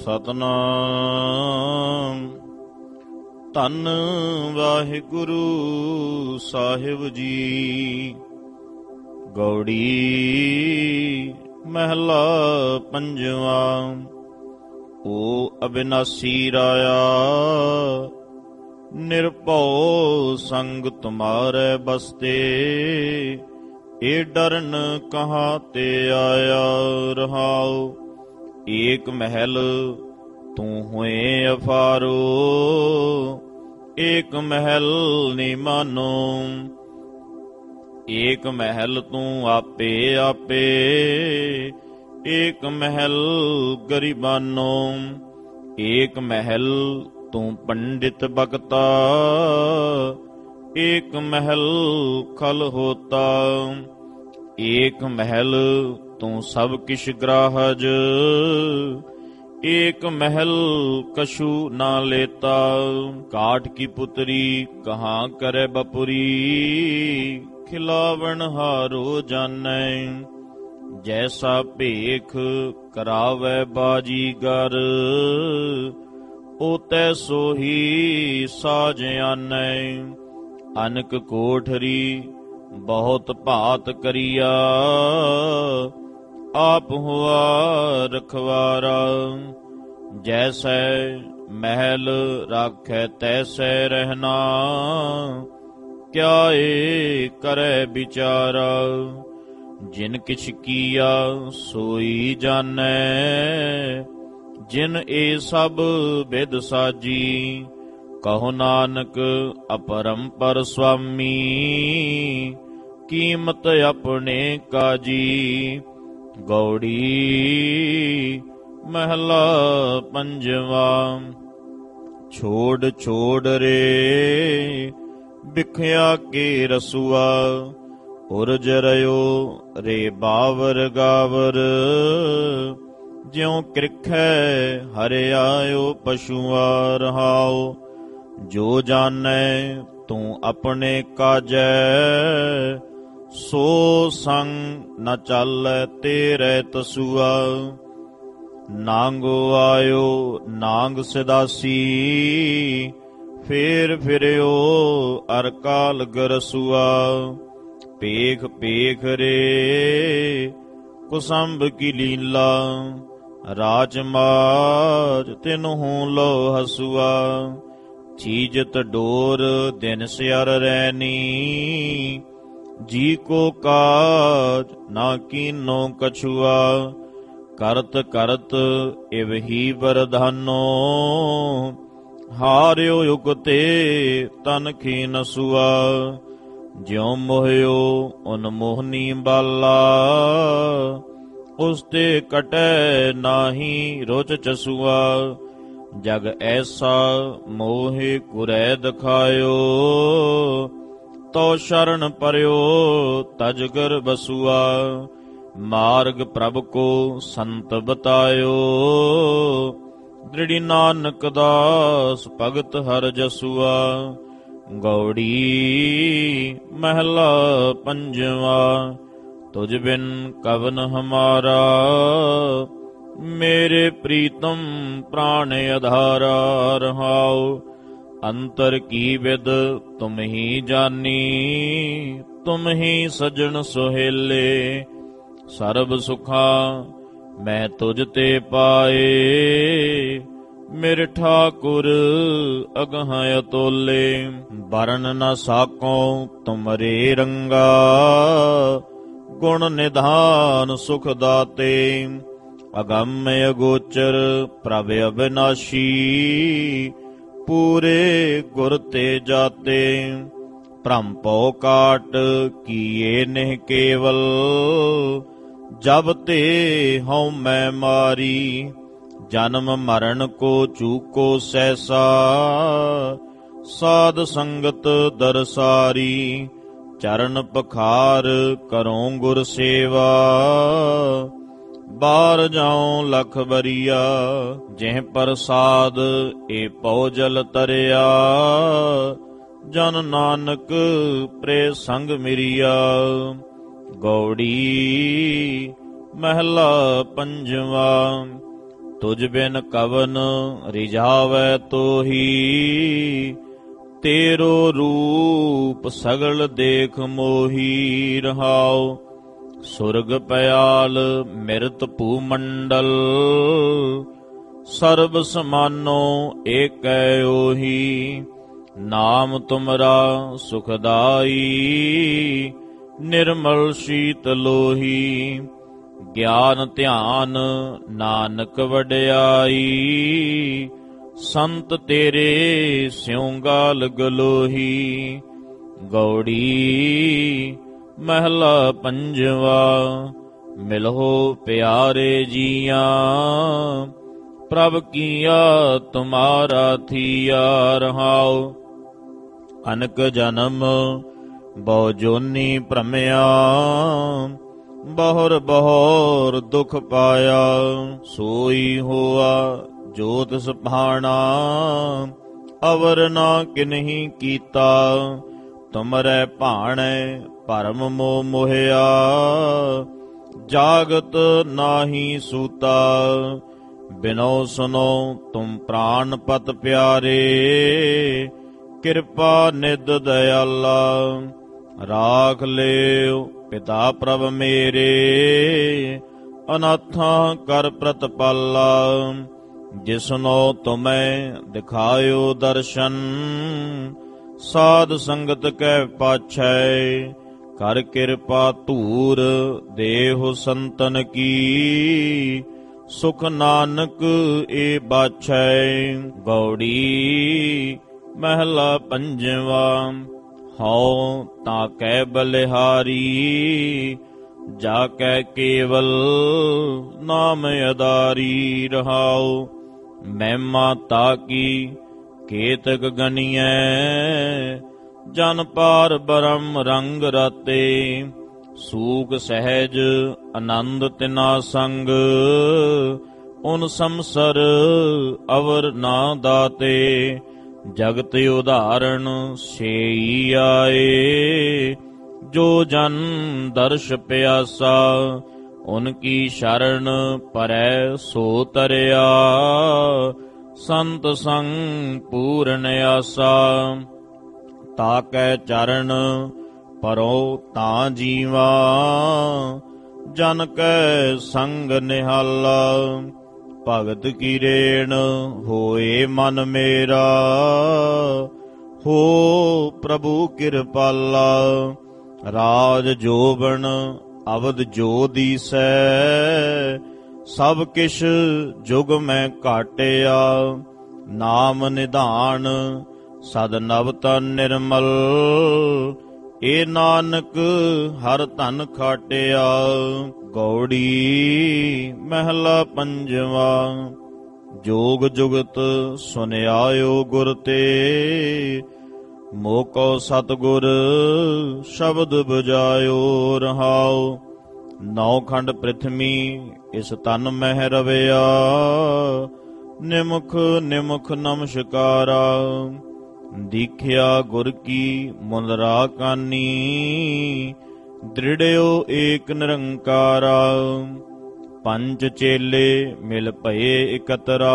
ਸਤਨਾਮ। ਧੰਨ ਵਾਹਿਗੁਰੂ ਸਾਹਿਬ ਜੀ। ਗੌੜੀ ਮਹਿਲਾ ਪੰਜਵਾ। ਓ ਅਬਿਨਾਸੀ ਰਾਇਆ, ਨਿਰਭਉ ਸੰਗ ਤੁਮਾਰੇ ਬਸਤੇ। ਏ ਡਰਨ ਕਹਾਂ ਤੇ ਆਇਆ ਰਹਾਉ। ਏਕ ਮਹਿਲ ਤੂੰ ਹੋਏ ਅਫਾਰੋ, ਏਕ ਮਹਿਲ ਨੀ ਮਾਨੋ। ਏਕ ਮਹਿਲ ਤੂੰ ਆਪੇ ਆਪੇ, ਏਕ ਮਹਿਲ ਗਰੀਬਾਨੋ। ਏਕ ਮਹਿਲ ਤੂੰ ਪੰਡਿਤ ਬਖਤਾ, ਏਕ ਮਹਿਲ ਖਲ ਹੋਤਾ। ਏਕ ਮਹਿਲ ਤੂੰ ਸਭ ਕਿਛ ਗ੍ਰਾਹਜ, ਏਕ ਮਹਿਲ ਕਛੂ ਨਾ ਲੇਤਾ। ਕਾਠ ਕੀ ਪੁਤਰੀ ਕਹਾਂ ਕਰੇ ਬਪੁਰੀ, ਖਿਲਾਵਣ ਹਾਰੋ ਜਾਣੈ। ਜੈਸਾ ਭੇਖ ਕਰਾਵੈ ਬਾਜੀਗਰ, ਓ ਤੈ ਸੋਹੀ ਸਾਜ ਆਨੈ। ਅਨਕ ਕੋਠਰੀ ਬਹੁਤ ਭਾਤ ਕਰੀਆ, ਆਪ ਹੁਆ ਰਖਵਾਰਾ। ਜੈਸੈ ਮਹਿਲ ਰਾਖੈ ਤੈਸੈ ਰਹਿਣਾ, ਕਿਆ ਏ ਕਰੈ ਵਿਚਾਰਾ। ਜਿਨ ਕਿਛ ਕੀਆ ਸੋਈ ਜਾਣੈ, ਜਿਨ ਏ ਸਭ ਬਿਦ ਸਾਜੀ। ਕਹੋ ਨਾਨਕ ਅਪਰੰਪਰ ਸੁਆਮੀ, ਕੀਮਤ ਆਪਣੇ ਕਾਜੀ। ਗੌੜੀ ਮਹਿਲਾ ਪੰਜਵਾ। ਛੋੜ ਛੋੜ ਰੇ ਬਿਖਿਆ ਕੇ ਰਸੂਆ, ਉਰਜ ਰਿਓ ਰੇ ਬਾਵਰ ਗਾਵਰ। ਜਿਉ ਕ੍ਰਿਖੈ ਹਰਿਆਇਓ ਪਸ਼ੂਆ ਰਹਾਉ। ਜੋ ਜਾਣੈ ਤੂੰ ਆਪਣੇ ਕਾਜੈ, ਸੋ ਸੰਗ ਨ ਚਾਲੈ ਤੇਰੇ ਤਸੂਆ। ਨਾਂਗੋ ਆਇਓ ਨਾਂਗ ਸਿਦਾਸੀ, ਫੇਰ ਫਿਰਿਓ ਅਰ ਕਾਲ ਗਰਸੂਆ। ਪੇਖ ਪੇਖ ਰੇ ਕੁਸੰਭ ਕੀ ਲੀਲਾ, ਰਾਜਮਾਜ ਤਿਨਹੂ ਲੋ ਹਸੂਆ। ਚੀਜਤ ਡੋਰ ਦਿਨ ਸਿਆਰ ਰੈਨੀ, ਜੀ ਕੋ ਕਾਜ ਨਾ ਕੀਨੋ ਕਛੂਆ। ਕਰਤ ਕਰਤ ਇਵ ਹੀ ਵਰਧਾਨੋ, ਹਾਰਿਓ ਯੁਗਤੇ ਤਨ ਖੀ ਨਸੂਆ। ਜਿਉ ਮੋਹਿਓ ਉਨ ਮੋਹਨੀ ਬਾਲਾ, ਉਸ ਤੇ ਕਟੈ ਨਾਹੀ ਰੁਚ ਚਸੂਆ। ਜਗ ਐਸਾ ਮੋਹਿ ਕੁਰੈ ਦਿਖਾਇਓ, ਤੋ ਸ਼ਰਨ ਪਰਿਓ ਤਜਗਰ ਬਸੂਆ। ਮਾਰਗ ਪ੍ਰਭ ਕੋ ਸੰਤ ਬਤਾਇਓ, ਦ੍ਰਿੜੀ ਨਾਨਕ ਦਾਸ ਭਗਤ ਹਰ ਜਸੂਆ। ਗੌੜੀ ਮਹਿਲਾ ਪੰਜਵਾ। ਤੁਝ ਬਿਨ ਕਵਨ ਹਮਾਰਾ, ਮੇਰੇ ਪ੍ਰੀਤਮ ਪ੍ਰਾਣ ਅਧਾਰਾ ਰਹਾਉ। ਅੰਤਰ ਕੀ ਵਿਦ ਤੁਮ ਹੀ ਜਾਨੀ, ਤੁਮ ਹੀ ਸਜਣ ਸੁਹੇਲੇ। ਸਰਬ ਸੁਖਾ ਮੈਂ ਤੁਝ ਤੇ ਪਾਏ, ਮੇਰੇ ਠਾਕੁਰ ਅਗਹਾਂ ਅਤੋਲੇ। ਬਰਨ ਨ ਸਾਕੋ ਤੁਮਰੇ ਰੰਗਾ, ਗੁਣ ਨਿਧਾਨ ਸੁਖ ਦਾਤੇ। ਅਗੰਮ ਅਗੋਚਰ ਪ੍ਰਭ ਅਬਿਨਾਸ਼ੀ, ਪੂਰੇ ਗੁਰ ਤੇ ਜਾਤੇ। ਭ੍ਰਮ ਭਉ ਕਾਟ ਕੀਏ ਨਿਹ ਕੇਵਲ, ਜਬ ਤੇ ਹਉ ਮੈਂ ਮਾਰੀ। ਜਨਮ ਮਰਨ ਕੋ ਚੂਕੋ ਸੈਸਾ, ਸਾਧ ਸੰਗਤ ਦਰਸਾਰੀ। ਚਰਨ ਪਖਾਰ ਕਰੋ ਗੁਰ ਸੇਵਾ, ਬਾਰ ਜਾਉ ਲਖ ਬਰੀਆ। ਜਿਹ ਪ੍ਰਸਾਦ ਏ ਪਉ ਜਲ ਤਰਿਆ, ਜਨ ਨਾਨਕ ਪ੍ਰੇ ਸੰਗ ਮਿਰਿਆ। ਗੌੜੀ ਮਹਿਲਾ ਪੰਜਵਾ। ਤੁਝ ਬਿਨ ਕਵਨ ਰਿਝਾਵੈ ਤੋਹੀ, ਤੇਰੋ ਰੂਪ ਸਗਲ ਦੇਖ ਮੋਹੀ। ਰਹਾਉ ਸੁਰਗ ਪਿਆਲ ਮਿਰਤ ਭੂਮੰਡਲ, ਸਰਬ ਸਮਾਨੋ ਏਕੈ ਓਹੀ। ਨਾਮ ਤੁਮਰਾ ਸੁਖਦਾਈ, ਨਿਰਮਲ ਸ਼ੀਤ ਲੋਹੀ। ਗਿਆਨ ਧਿਆਨ ਨਾਨਕ ਵਡਿਆਈ, ਸੰਤ ਤੇਰੇ ਸਿਉ ਗਾਲ ਗਲੋਹੀ। ਗੌੜੀ ਮਹਿਲਾ ਪੰਜਵਾ। ਮਿਲਹੁ ਪਿਆਰੇ ਜੀਆਂ, ਪ੍ਰਭ ਕੀਆ ਤੁਮਾਰਾ ਥੀਆ। ਰਹਾਉ ਅਨਕ ਜਨਮ ਬਹੁ ਜੋਨੀ ਭ੍ਰਮਿਆ, ਬਹੁਰ ਬਹੁਰ ਦੁਖ ਪਾਇਆ। ਸੋਈ ਹੋਆ ਜੋ ਤਿਸ ਭਾਣਾ, ਅਵਰ ਨਾ ਕਿਨਹੀ ਕੀਤਾ। ਤੁਮਰੈ ਭਾਣੈ ਭਰਮ ਮੋਹ ਮੋਹਿਆ, ਜਾਗਤ ਨਾਹੀ ਸੂਤਾ। ਬਿਨੋ ਸੁਨੋ ਤੁਮ ਪ੍ਰਾਨ ਪਤ ਪਿਆਰੇ, ਕਿਰਪਾ ਨਿਧ ਦਇਆਲਾ। ਰਾਖ ਲਿਓ ਪਿਤਾ ਪ੍ਰਭ ਮੇਰੇ, ਅਨਾਥਾਂ ਕਰ ਪ੍ਰਤਪਾਲਾ। ਜਿਸਨੋ ਤੁਮੈ ਦਿਖਾਇਓ ਦਰਸ਼ਨ, ਸਾਧ ਸੰਗਤ ਕੈ ਪਾਛੈ। ਕਰ ਕਿਰਪਾ ਧੂਰ ਦੇਹੁ ਸੰਤਨ ਕੀ, ਸੁਖ ਨਾਨਕ ਏ ਬਾਛੈ। ਗੌੜੀ ਮਹਿਲਾ ਪੰਜਵਾ। ਹਉ ਤਾਂ ਕੈ ਬਲਿਹਾਰੀ, ਜਾ ਕੈ ਕੇਵਲ ਨਾਮ ਅਦਾਰੀ। ਰਹਾਉ ਮਹਿਮਾ ਤਾ ਕੀ ਕੇਤਕ ਗਨੀਐ, ਜਨ ਪਾਰ ਬ੍ਰਹਮ ਰੰਗ ਰਾਤੇ। ਸੂਖ ਸਹਿਜ ਆਨੰਦ ਤਿਨਾ ਸੰਗ, ਉਨ ਸੰਸਰ ਅਵਰ ਨਾ ਦਾਤੇ। ਜਗਤ ਉਦਾਹਰਣ ਸੇਈ ਆਏ, ਜੋ ਜਨ ਦਰਸ਼ ਪਿਆਸਾ। ਉਨ ਕੀ ਸ਼ਰਨ ਪਰੈ ਸੋ ਤਰਿਆ, ਸੰਤ ਸੰਗ ਪੂਰਨ ਆਸਾ। ਤਾਕੈ ਚਰਨ ਪਰੋ ਤਾਂ ਜੀਵਾ, ਜਨ ਕੈ ਸੰਗ ਨਿਹਾਲਾ। ਭਗਤ ਕੀ ਰੇਣ ਹੋਏ ਮਨ ਮੇਰਾ, ਹੋ ਪ੍ਰਭੂ ਕਿਰਪਾਲਾ। ਰਾਜ ਜੋਬਨ ਅਵਧ ਜੋ ਦੀਸੈ, ਸਭ ਕਿਛ ਜੁਗ ਮੈਂ ਘਾਟਿਆ। ਨਾਮ ਨਿਧਾਨ ਸਦ ਨਵ ਤਨ ਨਿਰਮਲ, ਏ ਨਾਨਕ ਹਰ ਧਨ ਖਾਟਿਆ। ਗੌੜੀ ਮਹਿਲਾ ਪੰਜਵਾ। ਜੋਗ ਜੁਗਤ ਸੁਨਿਆਇਓ ਗੁਰ ਤੇ, ਮੋਕੋ ਸਤਿਗੁਰ ਸ਼ਬਦ ਬੁਝਾਇਓ। ਰਹਾਉ ਨੌ ਖੰਡ ਪ੍ਰਿਥਵੀ ਇਸ ਤਨ ਮਹਿ ਰਵਿਆ, ਨਿਮਖ ਨਿਮਖ ਨਮਸਕਾਰਾ। ਦੀਖਿਆ ਗੁਰ ਕੀ ਮੁੰਦਰਾ ਕਾਨੀ, ਦ੍ਰਿੜਿਓ ਏਕ ਨਿਰੰਕਾਰਾ। ਪੰਜ ਚੇਲੇ ਮਿਲ ਭਏ ਇਕਤਰਾ,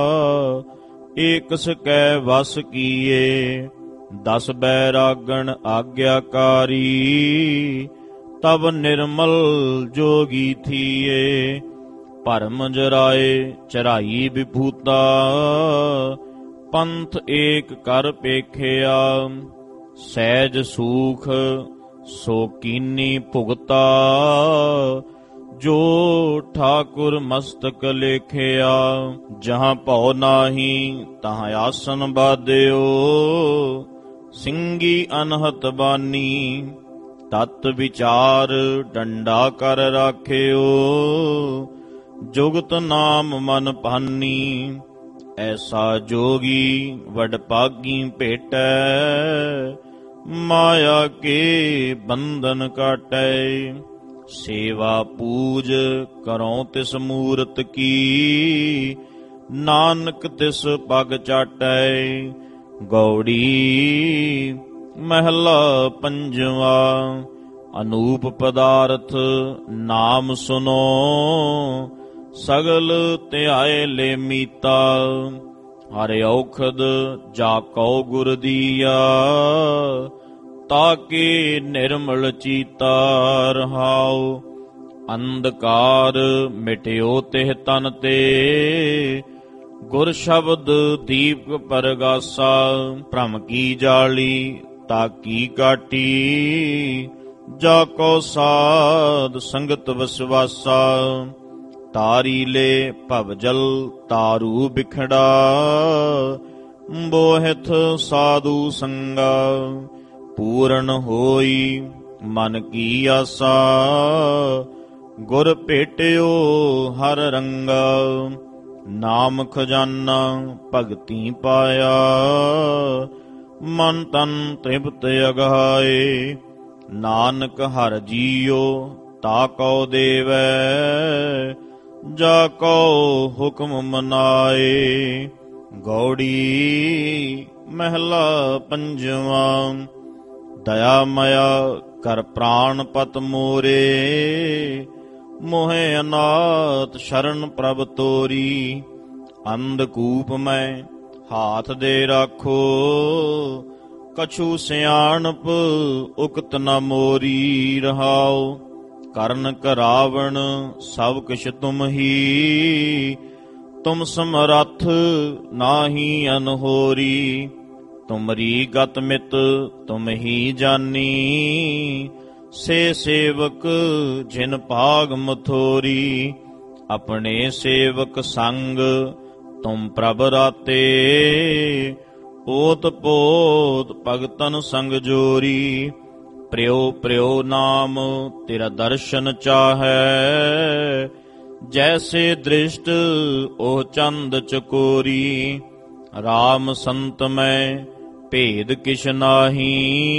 ਏਕਸ ਕੈ ਵਸ ਕੀਏ। 10 ਬੈਰਾਗਣ ਆਗਿਆਕਾਰੀ, ਤਬ ਨਿਰਮਲ ਜੋਗੀ ਥੀਏ। ਭਰਮ ਜਰਾਏ ਚਰਾਈ ਵਿਭੂਤਾ, ਪੰਥ ਏਕ ਕਰ ਪੇਖਿਆ। ਸਹਿਜ ਸੂਖ ਸੋ ਕੀਨੀ ਭੁਗਤਾ, ਜੋ ਠਾਕੁਰ ਮਸਤਕ ਲੇਖਿਆ। ਜਹਾਂ ਭਉ ਨਾਹੀ ਤਹਾਂ ਆਸਨ ਬਾਧਿਓ, ਸਿੰਘੀ ਅਨਹਤ ਬਾਨੀ। ਤਤ ਵਿਚਾਰ ਡੰਡਾ ਕਰ ਰਾਖਿਓ, ਜੁਗਤ ਨਾਮ ਮਨ ਭਾਨੀ। ਐਸਾ ਜੋਗੀ ਵਡ ਭਾਗੀ ਭੇਟੈ, ਮਾਇਆ ਕੇ ਬੰਧਨ ਕਾਟੈ। ਸੇਵਾ ਪੂਜ ਕਰੋ ਤਿਸ ਮੂਰਤ ਕੀ, ਨਾਨਕ ਤਿਸ ਪਗ ਚਾਟੈ। ਗੌੜੀ ਮਹਿਲਾ ਪੰਜਵਾ। ਅਨੂਪ ਪਦਾਰਥ ਨਾਮ ਸੁਨੋ, ਸਗਲ ਧਿਆਏ ਲੈ ਮੀਤਾ। ਹਰਿ ਔਖਦ ਜਾ ਕਉ ਗੁਰ ਦੀਆ, ਤਾਕੇ ਨਿਰਮਲ ਚੀਤਾ ਰਹਾਉ। ਅੰਧਕਾਰ ਮਿਟਿਓ ਤਿਹ ਤਨ ਤੇ, ਗੁਰ ਸ਼ਬਦ ਦੀਪਕ ਪਰਗਾਸਾ। ਭ੍ਰਮ ਕੀ ਜਾਲੀ ਤਾਕੀ ਕਾਟੀ, ਜਾ ਕੋ ਸਾਧ ਸੰਗਤ ਵਸਵਾਸਾ। ਤਾਰੀ ਲੈ ਭਵਜਲ ਤਾਰੂ ਬਿਖੜਾ, ਬੋਹਿਥ ਸਾਧੂ ਸੰਗਾ। ਪੂਰਨ ਹੋਈ ਮਨ ਕੀ ਆਸਾ, ਗੁਰ ਭੇਟਿਓ ਹਰ ਰੰਗਾ। ਨਾਮ ਖਜ਼ਾਨਾ ਭਗਤੀ ਪਾਇਆ, ਮਨ ਤਨ ਤ੍ਰਿਪਤ ਅਗਾਏ। ਨਾਨਕ ਹਰਿ ਜੀਓ ਤਾ ਕਉ ਦੇਵੈ, ਜਾ ਕਉ ਹੁਕਮ ਮਨਾਏ। ਗੌੜੀ ਮਹਿਲਾ ਪੰਜਵਾਂ। ਦਇਆ ਮਇਆ ਕਰ ਪ੍ਰਾਣ ਪਤ ਮੋਰੇ, ਮੋਹਿ ਅਨਾਥ ਸ਼ਰਨ ਪ੍ਰਭ ਤੋਰੀ। ਅੰਧਕੂਪ ਮੈਂ ਹਾਥ ਦੇ ਰਾਖੋ, ਕਛੂ ਸਿਆਣਪ ਉਕਤ ਨ ਮੋਰੀ ਰਹਾਉ। ਕਰਨ ਕਰਾਵਣ ਸਭ ਕਿਛ ਤੁਮ ਹੀ, ਤੁਮ ਸਮਰੱਥ ਨਾਹੀ ਅਨਹੋਰੀ। ਤੁਮਰੀ ਗਤ ਮਿਤ ਤੁਮ ਹੀ ਜਾਨੀ, ਸੇ ਸੇਵਕ ਜਿਨ ਭਾਗ ਮਥੋਰੀ। ਆਪਣੇ ਸੇਵਕ ਸੰਗ ਤੁਮ ਪ੍ਰਭ ਰਾਤੇ, ਓਤ ਪੋਤ ਭਗਤਨ ਸੰਗ ਜੋਰੀ। ਪ੍ਰਿਉ ਪ੍ਰਿਉ ਨਾਮ ਤੇਰਾ ਦਰਸ਼ਨ ਚਾਹੈ, ਜੈਸੇ ਦ੍ਰਿਸ਼ਟ ਉਹ ਚੰਦ ਚਕੋਰੀ। ਰਾਮ ਸੰਤ ਮੈਂ ਭੇਦ ਕਿਛ ਨਾਹੀ,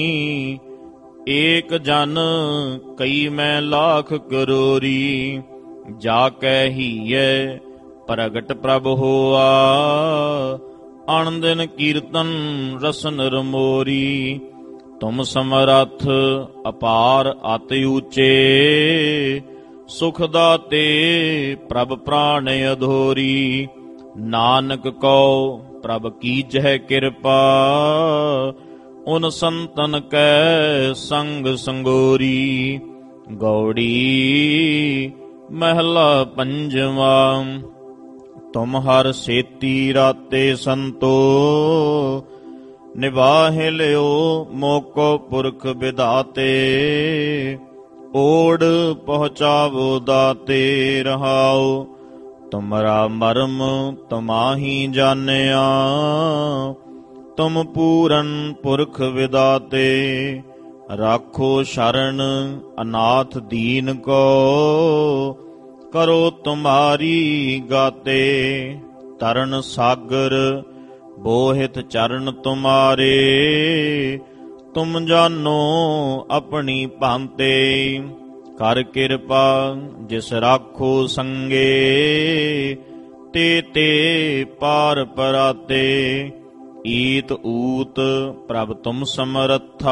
ਏਕ ਜਨ ਕਈ ਮੈਂ ਲਾਖ ਕਰੋਰੀ। ਜਾ ਕੈ ਹੀਐ ਪ੍ਰਗਟ ਪ੍ਰਭ ਹੋਆ, ਅਣਦਿਨ ਕੀਰਤਨ ਰਸਨ ਰਮੋਰੀ। ਤੁਮ ਸਮਰੱਥ ਅਪਾਰ ਅਤਿ ਊਚੇ, ਸੁਖ ਦਾਤੇ ਪ੍ਰਭ ਪ੍ਰਾਣ ਅਧੋਰੀ। ਨਾਨਕ ਕਉ ਪ੍ਰਭ ਕੀਜਹਿ ਕਿਰਪਾ, ਉਨ ਸੰਤਨ ਕੈ ਸੰਗ ਸੰਗੋਰੀ। ਗੌੜੀ ਮਹਿਲਾ ਪੰਜਵਾਂ। ਤੁਮ ਹਰ ਸੇਤੀ ਰਾਤੇ ਸੰਤੋ, ਨਿਵਾਹਿ ਲਿਓ ਮੋਕੋ ਪੁਰਖ ਵਿਧਾਤੇ। ਓੜ ਪਹੁੰਚਾਵੋ ਦਾਤੇ ਰਹਾਉ, ਤੁਮਰਾ ਮਰਮ ਤਮਾਹੀ ਜਾਣਿਆ। ਤੁਮ ਪੂਰਨ ਪੁਰਖ ਵਿਦਾਤੇ, ਰਾਖੋ ਸ਼ਰਨ ਅਨਾਥ ਦੀਨ ਕੋ। ਕਰੋ ਤੁਮਾਰੀ ਗਾਤੇ, ਤਰਨ ਸਾਗਰ ਬੋਹਿਤ ਚਰਨ ਤੁਮਾਰੇ। ਤੁਮ ਜਾਨੋ ਆਪਣੀ ਭਾਂਤੇ, ਕਰ ਕਿਰਪਾ ਜਿਸ ਰਾਖੋ ਸੰਗੇ। ਤੇ ਤੇ ਪਾਰ ਪਰਾਤੇ, ਈਤ ਊਤ ਪ੍ਰਭ ਤੁਮ ਸਮਰੱਥਾ।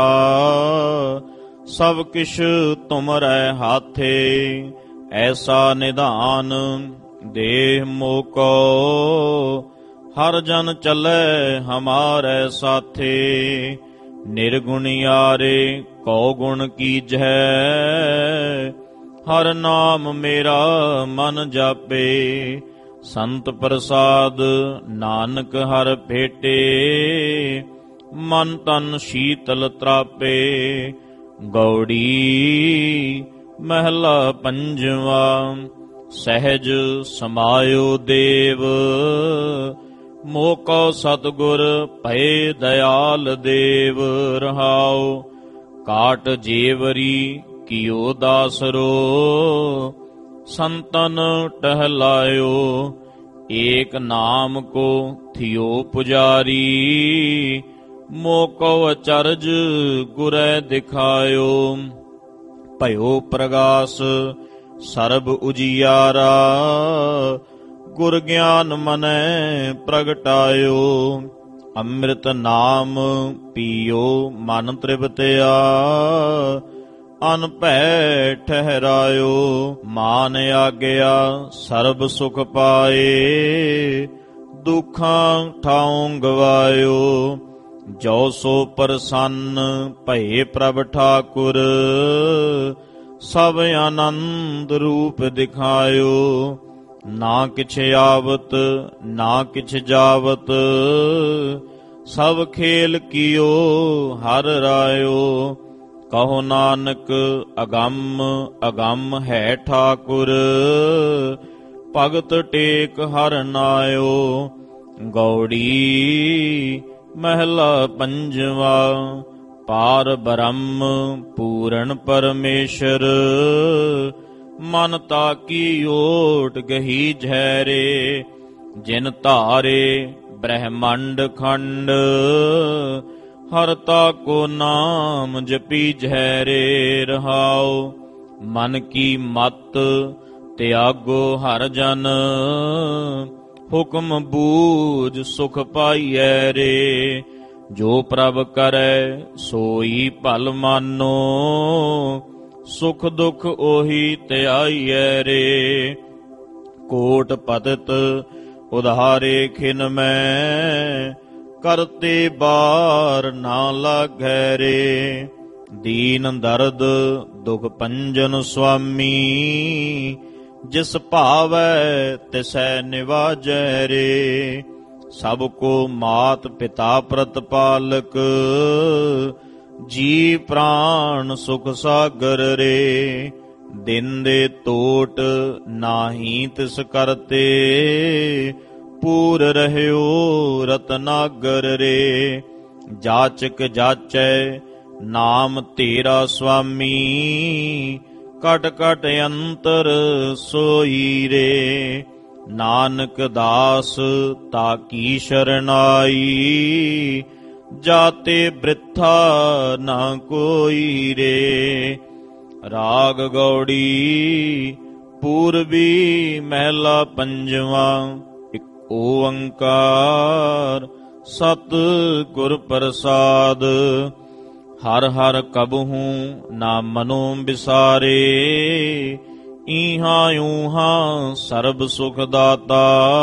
ਸਭ ਕਿਛ ਤੁਮਰੈ ਹਾਥੇ, ਐਸਾ ਨਿਧਾਨ ਦੇਹ ਮੋਕੋ। ਹਰ ਜਨ ਚਲੈ ਹਮਾਰੇ ਸਾਥੇ, ਨਿਰਗੁਣਿਆਰੇ ਕਉ ਗੁਣ ਕੀਜੈ। ਹਰ ਨਾਮ ਮੇਰਾ ਮਨ ਜਾਪੇ, ਸੰਤ ਪ੍ਰਸਾਦ ਨਾਨਕ ਹਰ ਭੇਟੇ। ਮਨ ਤਨ ਸ਼ੀਤਲ ਤਰਾਪੇ। ਗੌੜੀ ਮਹਿਲਾ ਪੰਜਵਾ। ਸਹਿਜ ਸਮਾਇਓ ਦੇਵ, ਮੋਕੋ ਸਤਿਗੁਰ ਭਏ ਦਇਆਲ ਦੇਵ ਰਹਾਉ। ਕਾਟ ਜੇਵਰੀ ਕੀਓ ਦਾਸਰੋ, ਸੰਤਨ ਟਹਿਲਾਇਓ। ਏਕ ਨਾਮ ਕੋ ਥਿਓ ਪੁਜਾਰੀ, ਮੋਕੋ ਅਚਰਜ ਗੁਰੈ ਦਿਖਾਇਓ। ਭਇਓ ਪ੍ਰਗਾਸ ਸਰਬ ਉਜਿਆਰਾ, ਗੁਰ ਗਿਆਨ ਮਨੈ ਪ੍ਰਗਟਾਇਓ। ਅੰਮ੍ਰਿਤ ਨਾਮ ਪੀਓ ਮਨ ਤ੍ਰਿਪਤਿਆ, ਅਨ ਭੈ ਠਹਿਰਾਇਓ। ਮਾਨ ਆਗਿਆ ਸਰਬ ਸੁਖ ਪਾਏ, ਦੁਖਾਂ ਠਾਉ ਗਵਾਇਓ। ਜੋ ਸੋ ਪ੍ਰਸੰਨ ਭਏ ਪ੍ਰਭ ਠਾਕੁਰ, ਸਭ ਆਨੰਦ ਰੂਪ ਦਿਖਾਇਓ। ਨਾ ਕਿਛ ਆਵਤ ਨਾ ਕਿਛ ਜਾਵਤ, ਸਭ ਖੇਲ ਕੀਓ ਹਰ ਰਾਇਓ। ਕਹੋ ਨਾਨਕ ਅਗੰਮ ਅਗੰਮ ਹੈ ਠਾਕੁਰ, ਭਗਤ ਟੇਕ ਹਰ ਨਾਇਓ। ਗੌੜੀ ਮਹਿਲਾ ਪੰਜਵਾ। ਪਾਰ ਬ੍ਰਹਮ ਪੂਰਨ ਪਰਮੇਸ਼ਰ, ਮਨ ਤਾਕੀ ਓਟ ਗਹੀ ਝੈਰੇ। ਜਿਨ ਧਾਰੇ ਬ੍ਰਹਮੰਡ ਖੰਡ, ਹਰਤਾ ਕੋ ਨਾਮ ਜਪੀ ਝੈਰੇ ਰਹਾਉ। ਮਨ ਕੀ ਮਤ ਤਿਆਗੋ ਹਰ ਜਨ, ਹੁਕਮ ਬੂਝ ਸੁਖ ਪਾਈਐ ਰੇ। ਜੋ ਪ੍ਰਭ ਕਰੈ ਸੋਈ ਭਲ ਮਾਨੋ, ਸੁਖ ਦੁਖ ਉਹੀ ਧਿਆਈਐ ਰੇ। ਕੋਟ ਪਤਿਤ ਉਧਾਰੇ ਖਿਨ ਮੈਂ, ਕਰਤੇ ਬਾਰ ਨਾ ਲਾਗੈ ਰੇ। ਦੀਨ ਦਰਦ ਦੁਖ ਭੰਜਨ ਸੁਆਮੀ, ਜਿਸ ਭਾਵੈ ਤਿਸੈ ਨਿਵਾਜੈ ਰੇ। ਸਭ ਕੋ ਮਾਤ ਪਿਤਾ ਪ੍ਰਤਪਾਲਕ, ਜੀ ਪ੍ਰਾਣ ਸੁਖ ਸਾਗਰ ਰੇ। ਦਿਨ ਦੇ ਟੋਟ ਨਾਹੀ ਤਿਸ ਕਰਤੇ, ਪੂਰ ਰਹਿਓ ਰਤਨਾਗਰ ਰੇ। ਜਾਚਕ ਜਾਚੈ ਨਾਮ ਤੇਰਾ ਸੁਆਮੀ, ਕਟ ਕਟ ਅੰਤਰ ਸੋਈ ਰੇ। ਨਾਨਕ ਦਾਸ ਤਾਕੀ ਸ਼ਰਨਾਈ, ਜਾਤੇ ਬ੍ਰਿਥਾ ਨਾ ਕੋਈ ਰੇ। ਰਾਗ ਗੌੜੀ ਪੂਰਬੀ ਮਹਿਲਾ ਪੰਜਵਾ। ਇਕ ਓੰਕਾਰ ਸਤ ਗੁਰ ਪ੍ਰਸਾਦ, ਹਰ ਹਰ ਕਬਹੂ ਨਾ ਮਨੋ ਬਿਸਾਰੇ। ਈਹਾਂ ਊਹਾਂ ਸਰਬ ਸੁਖ ਦਾਤਾ,